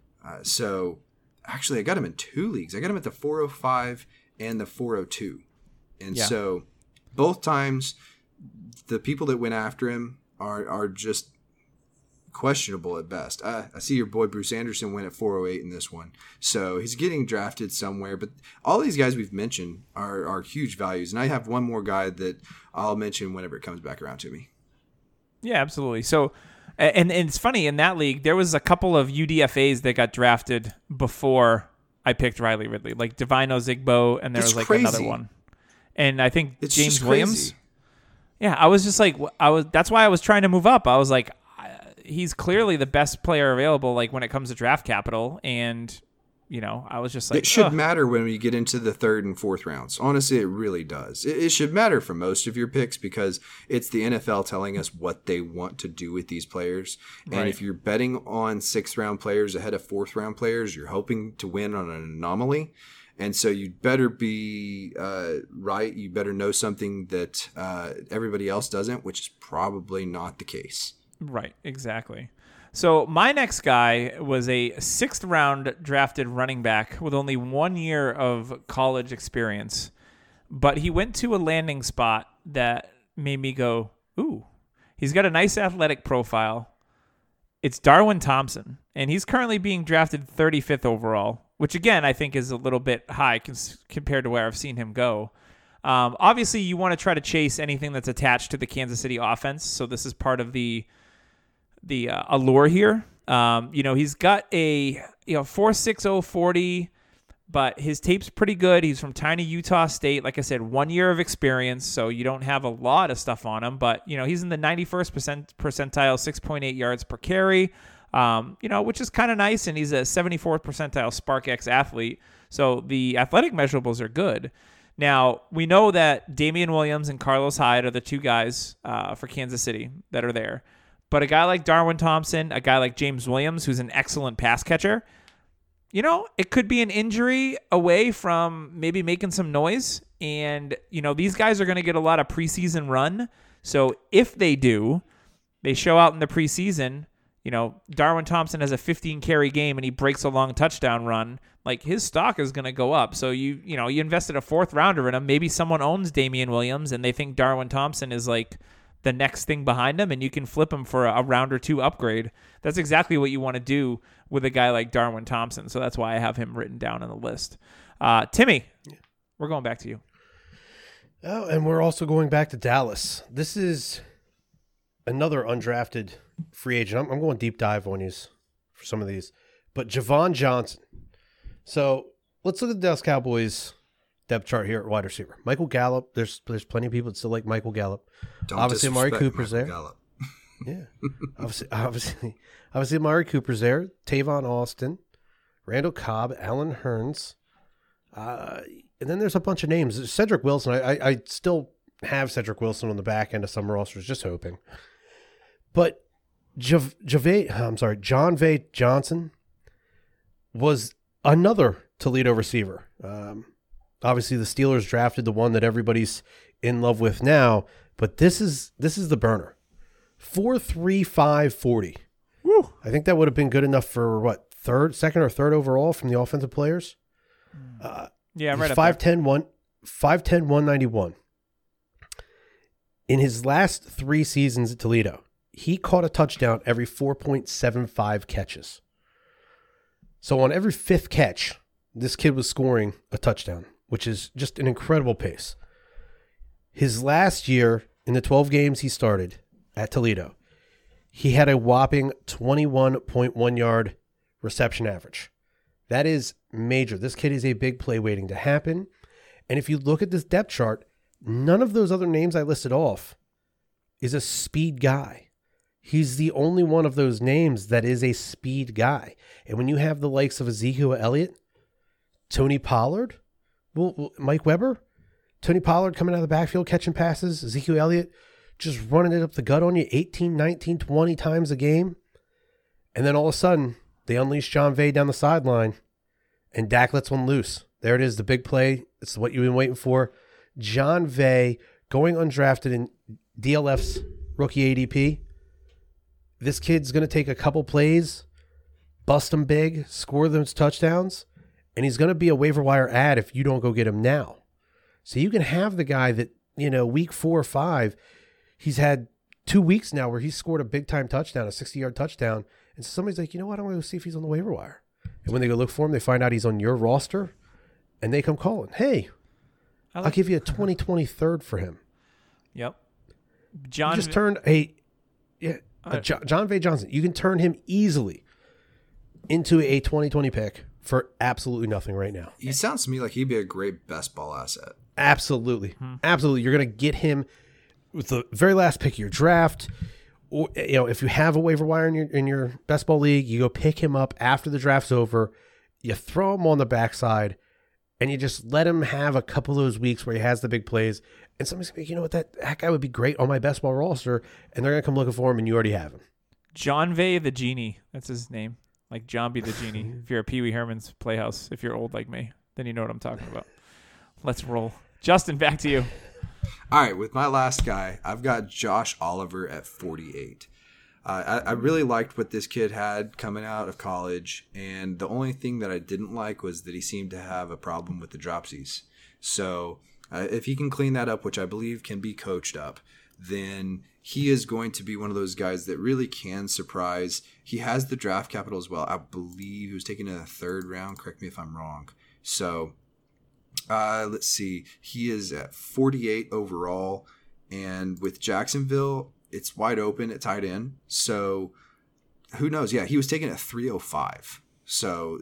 So actually I got him in 2 leagues. I got him at the 405 and the 402. And so both times the people that went after him are just questionable at best. I see your boy Bruce Anderson went at 408 in this one. So he's getting drafted somewhere. But all these guys we've mentioned are huge values. And I have one more guy that I'll mention whenever it comes back around to me. Yeah, absolutely. So, and it's funny, in that league, there was a couple of UDFAs that got drafted before I picked Riley Ridley, like Divine Ozigbo, and there was like another one. And I think it's James Williams. Yeah, I was just like, that's why I was trying to move up. I was like, he's clearly the best player available, like when it comes to draft capital. And, I was just like, it should matter when we get into the 3rd and 4th rounds. Honestly, it really does. It should matter for most of your picks because it's the NFL telling us what they want to do with these players. And if you're betting on 6th round players ahead of 4th round players, you're hoping to win on an anomaly. And so you'd better be right. You better know something that everybody else doesn't, which is probably not the case. Right, exactly. So my next guy was a 6th round drafted running back with only 1 year of college experience. But he went to a landing spot that made me go, ooh, he's got a nice athletic profile. It's Darwin Thompson, and he's currently being drafted 35th overall, which again, I think is a little bit high compared to where I've seen him go. Obviously, you want to try to chase anything that's attached to the Kansas City offense. So this is part of the allure here. He's got a 4.60 40, but his tape's pretty good. He's from tiny Utah State. Like I said, 1 year of experience, so you don't have a lot of stuff on him. But he's in the 91st percentile, 6.8 yards per carry. Which is kind of nice, and he's a 74th percentile SparkX athlete. So the athletic measurables are good. Now, we know that Damian Williams and Carlos Hyde are the 2 guys for Kansas City that are there. But a guy like Darwin Thompson, a guy like James Williams, who's an excellent pass catcher, it could be an injury away from maybe making some noise. And, these guys are going to get a lot of preseason run. So if they do, they show out in the preseason. Darwin Thompson has a 15-carry game and he breaks a long touchdown run. Like, his stock is going to go up. So you invested a 4th rounder in him. Maybe someone owns Damian Williams and they think Darwin Thompson is like the next thing behind him, and you can flip him for a round or 2 upgrade. That's exactly what you want to do with a guy like Darwin Thompson. So that's why I have him written down on the list. Timmy, we're going back to you. Oh, and we're also going back to Dallas. This is another undrafted free agent. I'm going deep dive on these for some of these. But Javon Johnson. So let's look at the Dallas Cowboys depth chart here at wide receiver. Michael Gallup. There's plenty of people that still like Michael Gallup. Obviously, Amari Cooper's Michael there. Gallup. Yeah. Obviously, Amari Cooper's there. Tavon Austin, Randall Cobb, Alan Hearns. And then there's a bunch of names. Cedric Wilson. I still have Cedric Wilson on the back end of some rosters, just hoping. But John Vay Johnson was another Toledo receiver. Obviously, the Steelers drafted the one that everybody's in love with now, but this is the burner. 4.35 40. Woo. I think that would have been good enough for second or third overall from the offensive players. Yeah, right up 5'10", 191. In his last 3 seasons at Toledo, he caught a touchdown every 4.75 catches. So on every 5th catch, this kid was scoring a touchdown, which is just an incredible pace. His last year, in the 12 games he started at Toledo, he had a whopping 21.1 yard reception average. That is major. This kid is a big play waiting to happen. And if you look at this depth chart, none of those other names I listed off is a speed guy. He's the only one of those names that is a speed guy. And when you have the likes of Ezekiel Elliott, Tony Pollard, Mike Weber, Tony Pollard coming out of the backfield catching passes, Ezekiel Elliott just running it up the gut on you 18, 19, 20 times a game. And then all of a sudden, they unleash John Vay down the sideline, and Dak lets one loose. There it is, the big play. It's what you've been waiting for. John Vay going undrafted in DLF's rookie ADP. This kid's going to take a couple plays, bust them big, score those touchdowns, and he's going to be a waiver wire ad if you don't go get him now. So you can have the guy that, week 4 or 5, he's had 2 weeks now where he's scored a big-time touchdown, a 60-yard touchdown, and somebody's like, you know what, I'm going to go see if he's on the waiver wire. And when they go look for him, they find out he's on your roster, and they come calling, hey, I'll give you a 2023rd for him. Yep. You just turned John Vay Johnson. You can turn him easily into a 2020 pick for absolutely nothing right now. He sounds to me like he'd be a great best ball asset. Absolutely. Absolutely. You're going to get him with the very last pick of your draft. Or, if you have a waiver wire in your best ball league, you go pick him up after the draft's over. You throw him on the backside, and you just let him have a couple of those weeks where he has the big plays. And somebody's going to be, you know what, that guy would be great on my best ball roster, and they're going to come looking for him, and you already have him. John Vay the Genie. That's his name. Like John B. the Genie. If you're a Pee Wee Herman's Playhouse, if you're old like me, then you know what I'm talking about. Let's roll. Justin, back to you. All right, with my last guy, I've got Josh Oliver at 48. I really liked what this kid had coming out of college, and the only thing that I didn't like was that he seemed to have a problem with the dropsies. So if he can clean that up, which I believe can be coached up, then he is going to be one of those guys that really can surprise. He has the draft capital as well. I believe he was taken in the 3rd round. Correct me if I'm wrong. So let's see. He is at 48 overall, and with Jacksonville, it's wide open at tight end. So who knows? Yeah, he was taken at 305. So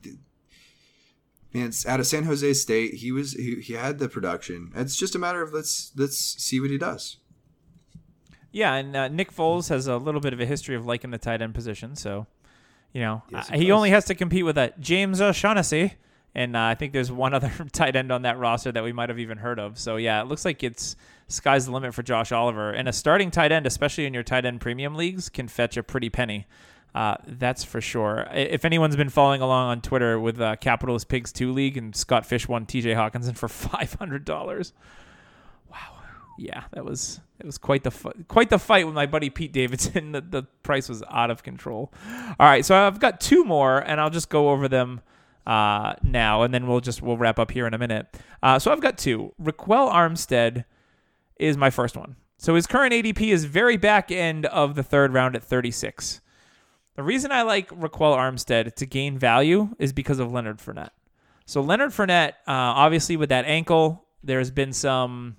man, it's out of San Jose State. He had the production. It's just a matter of let's see what he does. Yeah, and Nick Foles has a little bit of a history of liking the tight end position. So, Yes, he only has to compete with James O'Shaughnessy. And I think there's one other tight end on that roster that we might have even heard of. So, yeah, it looks like it's sky's the limit for Josh Oliver. And a starting tight end, especially in your tight end premium leagues, can fetch a pretty penny. That's for sure. If anyone's been following along on Twitter with Capitalist Pigs 2 League, and Scott Fish won TJ Hawkinson for $500. Wow. Yeah, it was quite the fight with my buddy Pete Davidson. The price was out of control. All right, so I've got 2 more, and I'll just go over them now, and then we'll wrap up here in a minute. So I've got 2. Raquel Armstead is my first one. So his current ADP is very back end of the 3rd round at 36. The reason I like Raquel Armstead to gain value is because of Leonard Fournette. So Leonard Fournette, obviously with that ankle, there's been some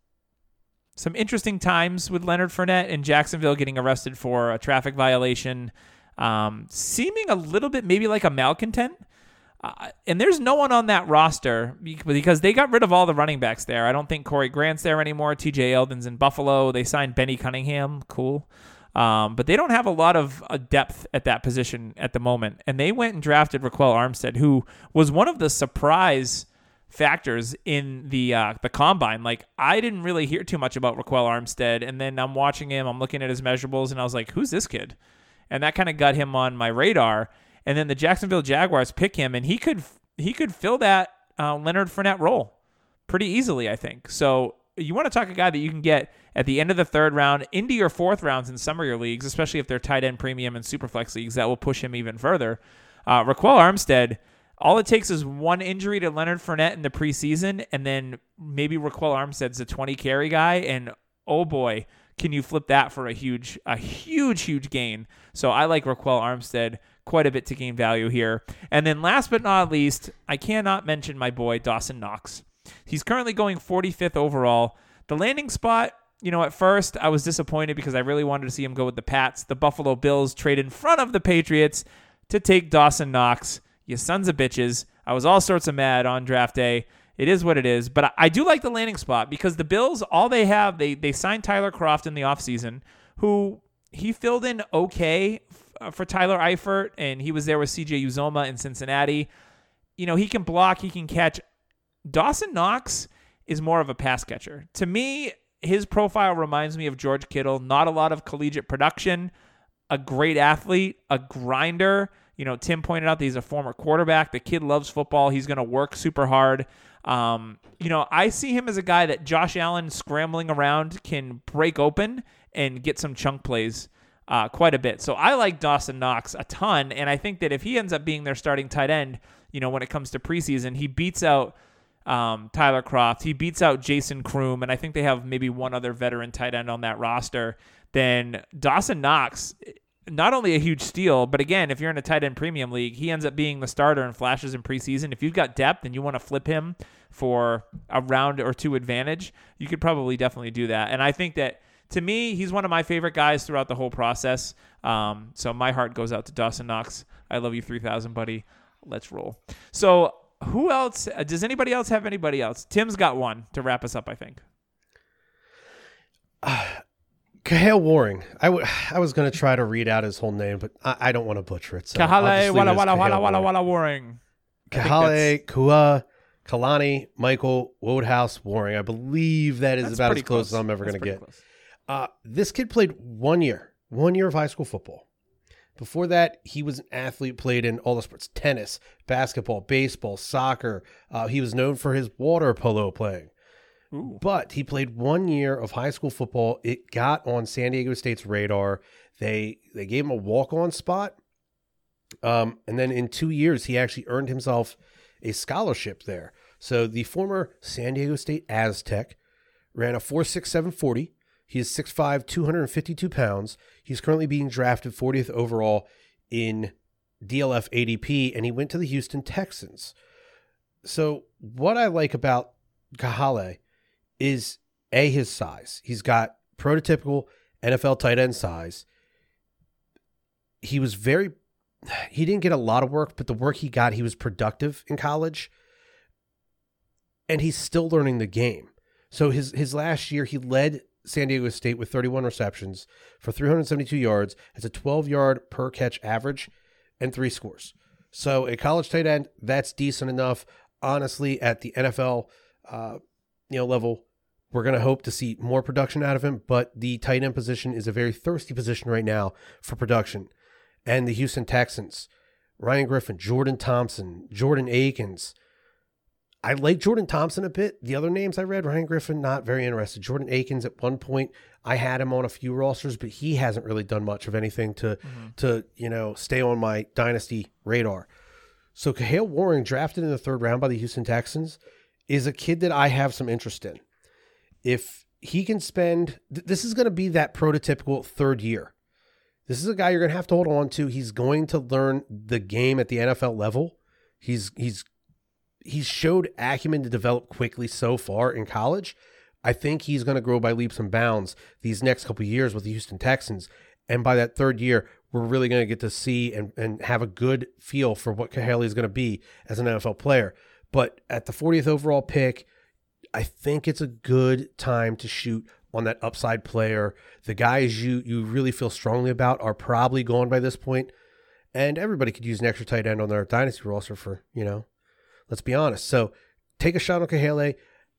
interesting times with Leonard Fournette in Jacksonville getting arrested for a traffic violation, seeming a little bit maybe like a malcontent. And there's no one on that roster because they got rid of all the running backs there. I don't think Corey Grant's there anymore. TJ Eldon's in Buffalo. They signed Benny Cunningham. Cool. But they don't have a lot of depth at that position at the moment. And they went and drafted Raquel Armstead, who was one of the surprise factors in the combine. Like, I didn't really hear too much about Raquel Armstead. And then I'm watching him. I'm looking at his measurables, and I was like, who's this kid? And that kind of got him on my radar. And then the Jacksonville Jaguars pick him, and he could fill that Leonard Fournette role pretty easily, I think. So you want to talk a guy that you can get at the end of the 3rd round into your 4th rounds in some of your leagues, especially if they're tight end premium and superflex leagues, that will push him even further. Raquel Armstead, All it takes is one injury to Leonard Fournette in the preseason, and then maybe Raquel Armstead's a 20 carry guy, and oh boy, can you flip that for a huge gain. So I like Raquel Armstead quite a bit to gain value here. And then last but not least, I cannot mention my boy Dawson Knox. He's currently going 45th overall. The landing spot, at first I was disappointed because I really wanted to see him go with the Pats. The Buffalo Bills trade in front of the Patriots to take Dawson Knox. You sons of bitches. I was all sorts of mad on draft day. It is what it is. But I do like the landing spot because the Bills, all they have, they signed Tyler Kroft in the offseason, who he filled in okay for Tyler Eifert, and he was there with CJ Uzomah in Cincinnati. He can block, he can catch. Dawson Knox is more of a pass catcher. To me, his profile reminds me of George Kittle. Not a lot of collegiate production, a great athlete, a grinder. Tim pointed out that he's a former quarterback. The kid loves football. He's going to work super hard. I see him as a guy that Josh Allen scrambling around can break open and get some chunk plays quite a bit. So I like Dawson Knox a ton, and I think that if he ends up being their starting tight end, when it comes to preseason, he beats out Tyler Kroft. He beats out Jason Kroom, and I think they have maybe one other veteran tight end on that roster. Then Dawson Knox, not only a huge steal, but again, if you're in a tight end premium league, he ends up being the starter and flashes in preseason. If you've got depth and you want to flip him for a round or two advantage, you could probably definitely do that. And I think that, to me, he's one of my favorite guys throughout the whole process. So my heart goes out to Dawson Knox. I love you 3,000, buddy. Let's roll. So who else? Does anybody else have anybody else? Tim's got one to wrap us up, I think. Kahale Warring. I was going to try to read out his whole name, but I don't want to butcher it. So Kahale Walla Warring. Kahale Kua Kalani Michael Wodehouse Warring. I believe that is about as close as I'm ever going to get. This kid played 1 year of high school football. Before that, he was an athlete, played in all the sports: tennis, basketball, baseball, soccer. He was known for his water polo playing. Ooh. But he played 1 year of high school football. It got on San Diego State's radar. They gave him a walk-on spot. And then in 2 years, he actually earned himself a scholarship there. So the former San Diego State Aztec ran a 4.67 40. He is 6'5", 252 pounds. He's currently being drafted 40th overall in DLF ADP, and he went to the Houston Texans. So what I like about Kahale is, A, his size. He's got prototypical NFL tight end size. He didn't get a lot of work, but the work he got, he was productive in college, and he's still learning the game. So his last year, he led San Diego State with 31 receptions for 372 yards. It's a 12-yard per catch average and 3 scores. So a college tight end, that's decent enough. Honestly, at the NFL level, we're going to hope to see more production out of him, but the tight end position is a very thirsty position right now for production. And the Houston Texans, Ryan Griffin, Jordan Thompson, Jordan Akins. I like Jordan Thompson a bit. The other names I read, Ryan Griffin, not very interested. Jordan Akins, at one point, I had him on a few rosters, but he hasn't really done much of anything to stay on my dynasty radar. So Kahale Warring, drafted in the 3rd round by the Houston Texans, is a kid that I have some interest in. If he can spend, this is going to be that prototypical 3rd year. This is a guy you're going to have to hold on to. He's going to learn the game at the NFL level. He's showed acumen to develop quickly so far in college. I think he's going to grow by leaps and bounds these next couple of years with the Houston Texans. And by that 3rd year, we're really going to get to see and have a good feel for what Kahale is going to be as an NFL player. But at the 40th overall pick, I think it's a good time to shoot on that upside player. The guys you really feel strongly about are probably gone by this point. And everybody could use an extra tight end on their dynasty roster for, let's be honest. So take a shot on Kahale.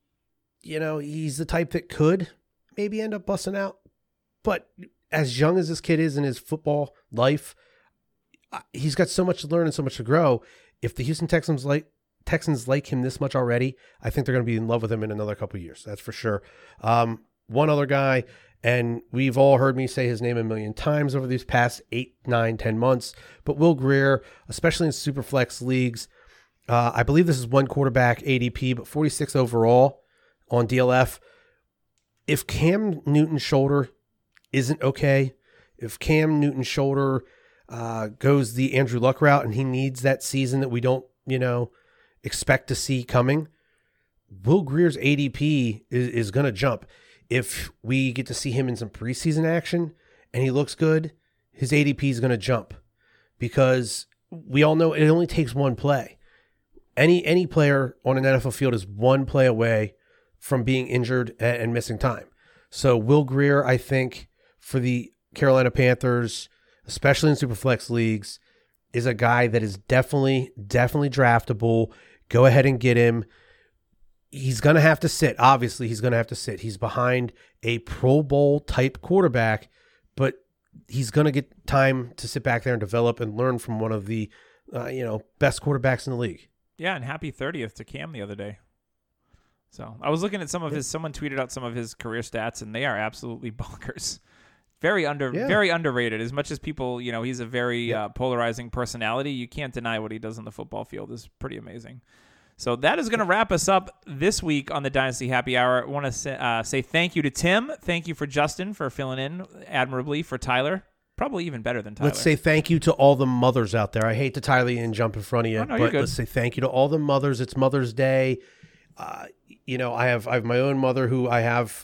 He's the type that could maybe end up busting out. But as young as this kid is in his football life, he's got so much to learn and so much to grow. If the Houston Texans like him this much already, I think they're going to be in love with him in another couple of years. That's for sure. One other guy, and we've all heard me say his name a million times over these past 8, 9, 10 months, but Will Grier, especially in Superflex leagues, I believe this is one quarterback ADP, but 46 overall on DLF. If Cam Newton's shoulder isn't okay, if Cam Newton's shoulder goes the Andrew Luck route and he needs that season that we don't, expect to see coming, Will Grier's ADP is going to jump. If we get to see him in some preseason action and he looks good, his ADP is going to jump, because we all know it only takes one play. Any player on an NFL field is one play away from being injured and missing time. So Will Grier, I think, for the Carolina Panthers, especially in Superflex leagues, is a guy that is definitely draftable. Go ahead and get him. He's going to have to sit. Obviously, he's going to have to sit. He's behind a Pro Bowl type quarterback, but he's going to get time to sit back there and develop and learn from one of the best quarterbacks in the league. Yeah, and happy 30th to Cam the other day. So I was looking at some of his. Someone tweeted out some of his career stats, and they are absolutely bonkers. Very underrated. As much as people, he's a very polarizing personality. You can't deny what he does on the football field is pretty amazing. So that is going to wrap us up this week on the Dynasty Happy Hour. I want to say thank you to Tim. Thank you for Justin for filling in admirably for Tyler. Probably even better than Tyler. Let's say thank you to all the mothers out there. I hate to Tyler and jump in front of you, but let's say thank you to all the mothers. It's Mother's Day. I have my own mother who I have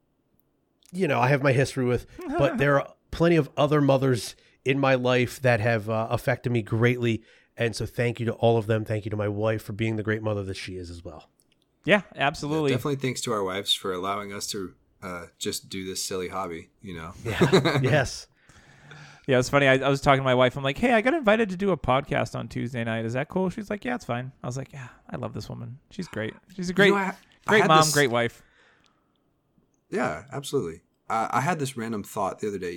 my history with, but there are plenty of other mothers in my life that have affected me greatly. And so thank you to all of them. Thank you to my wife for being the great mother that she is as well. Yeah, absolutely. Yeah, definitely thanks to our wives for allowing us to just do this silly hobby, Yeah. Yes. Yeah, it's funny. I was talking to my wife. I'm like, hey, I got invited to do a podcast on Tuesday night. Is that cool? She's like, yeah, it's fine. I was like, yeah, I love this woman. She's great. She's a great mom, great wife. Yeah, absolutely. I had this random thought the other day.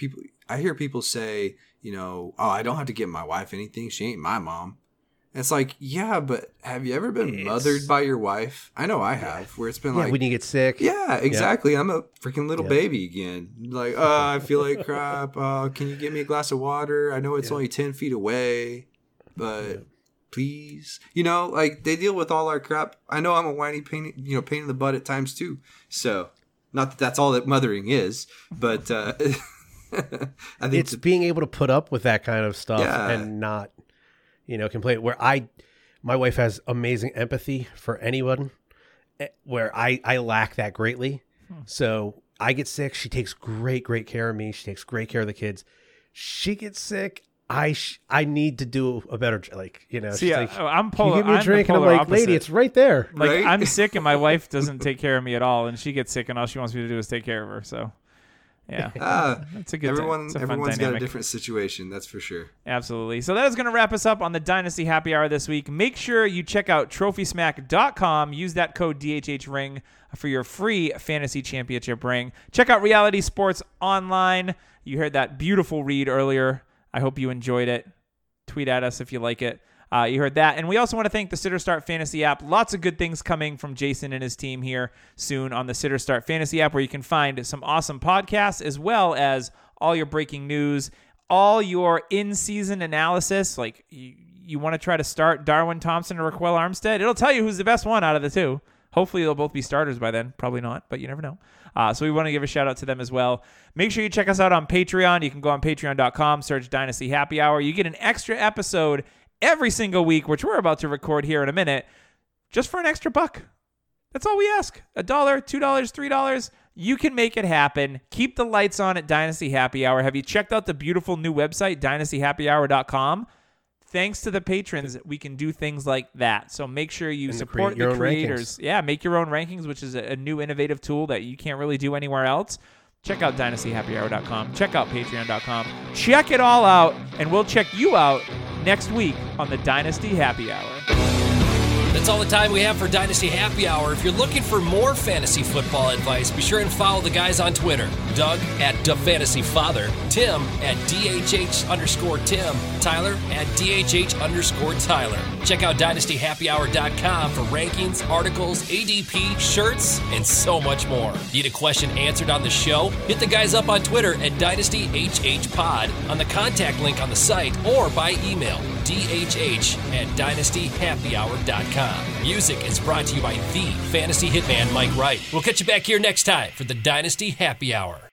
I hear people say, oh, I don't have to get my wife anything. She ain't my mom. And it's like, yeah, but have you ever been mothered by your wife? I know I have, where it's been like, when you get sick. Yeah, exactly. Yeah. I'm a freaking little baby again. Like, I feel like crap. Can you get me a glass of water? I know it's only 10 feet away, but please. Like they deal with all our crap. I know I'm a whiny pain in the butt at times too. So not that that's all that mothering is, but I think it's being able to put up with that kind of stuff and not, complain. Where my wife has amazing empathy for anyone, where I lack that greatly. So I get sick. She takes great care of me. She takes great care of the kids. She gets sick. I need to do a better, See, I'm polar. Can you give me a drink? And I'm like, lady, it's right there. Like right? I'm sick and my wife doesn't take care of me at all, and she gets sick and all she wants me to do is take care of her. So, yeah, it's a good. Everyone's dynamic. got a different situation, that's for sure. Absolutely. So that is going to wrap us up on the Dynasty Happy Hour this week. Make sure you check out TrophySmack.com. Use that code DHHRing for your free fantasy championship ring. Check out Reality Sports Online. You heard that beautiful read earlier. I hope you enjoyed it. Tweet at us if you like it. You heard that. And we also want to thank the Sitter Start Fantasy app. Lots of good things coming from Jason and his team here soon on the Sitter Start Fantasy app, where you can find some awesome podcasts as well as all your breaking news, all your in-season analysis. Like you want to try to start Darwin Thompson or Raquel Armstead, it'll tell you who's the best one out of the two. Hopefully they'll both be starters by then. Probably not, but you never know. So we want to give a shout out to them as well. Make sure you check us out on Patreon. You can go on patreon.com, search Dynasty Happy Hour. You get an extra episode every single week, which we're about to record here in a minute, just for an extra $1. That's all we ask. $1, $2, $3. You can make it happen. Keep the lights on at Dynasty Happy Hour. Have you checked out the beautiful new website, dynastyhappyhour.com? Thanks to the patrons, we can do things like that. So make sure you support the creators. Yeah, make your own rankings, which is a new innovative tool that you can't really do anywhere else. Check out dynastyhappyhour.com. Check out patreon.com. Check it all out, and we'll check you out next week on the Dynasty Happy Hour. That's all the time we have for Dynasty Happy Hour. If you're looking for more fantasy football advice, be sure and follow the guys on Twitter. Doug at DaFantasyFather, Tim at DHH_Tim, Tyler at DHH_Tyler. Check out DynastyHappyHour.com for rankings, articles, ADP, shirts, and so much more. Need a question answered on the show? Hit the guys up on Twitter at DynastyHHPod, on the contact link on the site, or by email, DHH at DynastyHappyHour.com. Music is brought to you by the Fantasy Hitman Mike Wright. We'll catch you back here next time for the Dynasty Happy Hour.